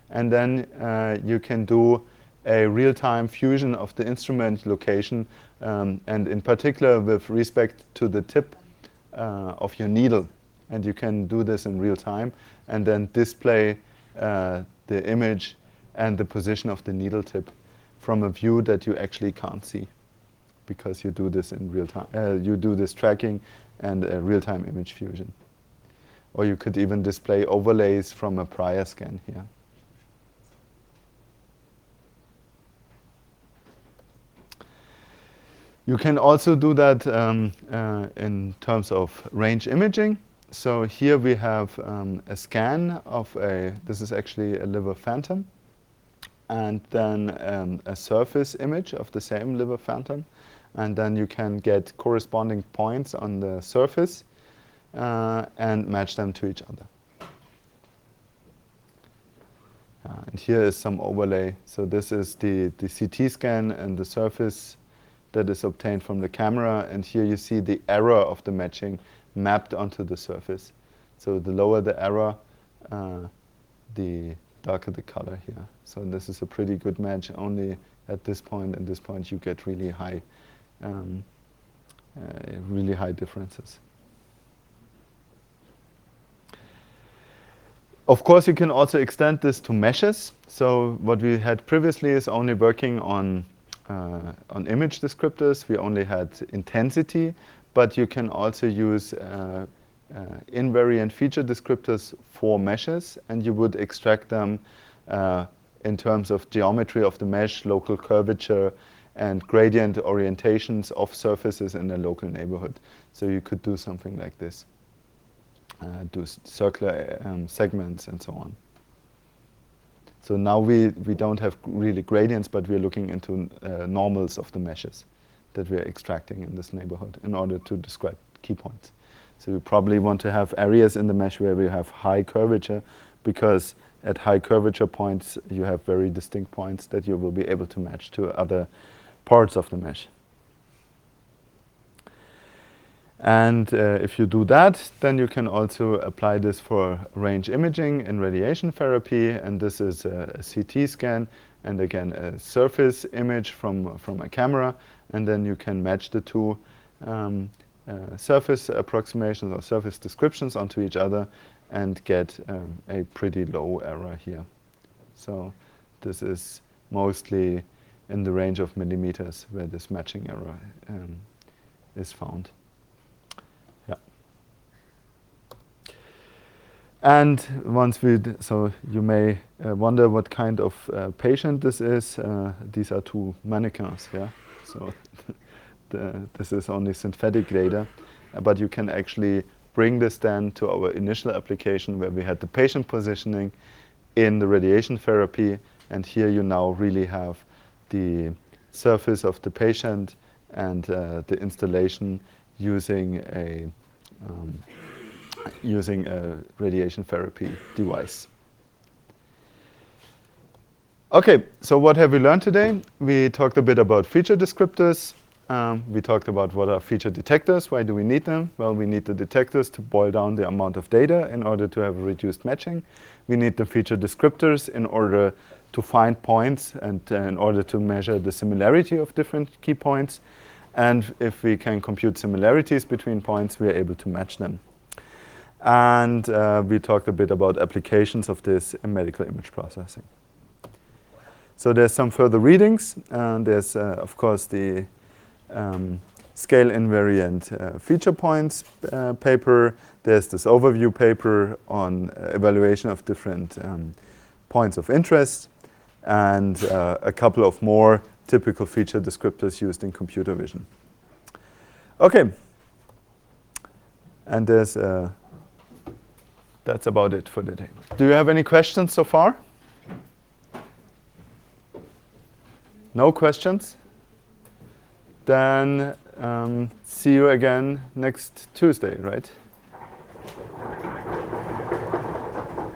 and then you can do a real-time fusion of the instrument location, and in particular with respect to the tip of your needle. And you can do this in real time and then display the image and the position of the needle tip from a view that you actually can't see, because you do this in real time. You do this tracking and real-time image fusion. Or you could even display overlays from a prior scan here. You can also do that in terms of range imaging. So here we have a scan of this is actually a liver phantom, and then a surface image of the same liver phantom. And then you can get corresponding points on the surface and match them to each other. And here is some overlay. So this is the CT scan and the surface that is obtained from the camera, and here you see the error of the matching mapped onto the surface. So the lower the error, the darker the color here. So this is a pretty good match. Only at this point and this point you get really high differences. Of course, you can also extend this to meshes. So what we had previously is only working on image descriptors. We only had intensity, but you can also use invariant feature descriptors for meshes, and you would extract them in terms of geometry of the mesh, local curvature, and gradient orientations of surfaces in a local neighborhood. So you could do something like this, do circular segments and so on. So now we don't have really gradients, but we're looking into normals of the meshes that we're extracting in this neighborhood in order to describe key points. So we probably want to have areas in the mesh where we have high curvature, because at high curvature points you have very distinct points that you will be able to match to other parts of the mesh. And if you do that, then you can also apply this for range imaging in radiation therapy. And this is a CT scan, and again a surface image from a camera. And then you can match the two surface approximations or surface descriptions onto each other and get a pretty low error here. So this is mostly in the range of millimeters where this matching error is found. And once so you may wonder what kind of patient this is. These are two mannequins, yeah. So this is only synthetic data, but you can actually bring this then to our initial application where we had the patient positioning in the radiation therapy, and here you now really have the surface of the patient and the installation using a radiation therapy device. Okay, so what have we learned today? We talked a bit about feature descriptors. We talked about what are feature detectors. Why do we need them? Well, we need the detectors to boil down the amount of data in order to have a reduced matching. We need the feature descriptors in order to find points and in order to measure the similarity of different key points. And if we can compute similarities between points, we are able to match them. And we talked a bit about applications of this in medical image processing. So there's some further readings. There's, of course, the scale invariant feature points paper. There's this overview paper on evaluation of different points of interest, and a couple of more typical feature descriptors used in computer vision. Okay. And there's that's about it for today. Do you have any questions so far? No questions? Then see you again next Tuesday, right?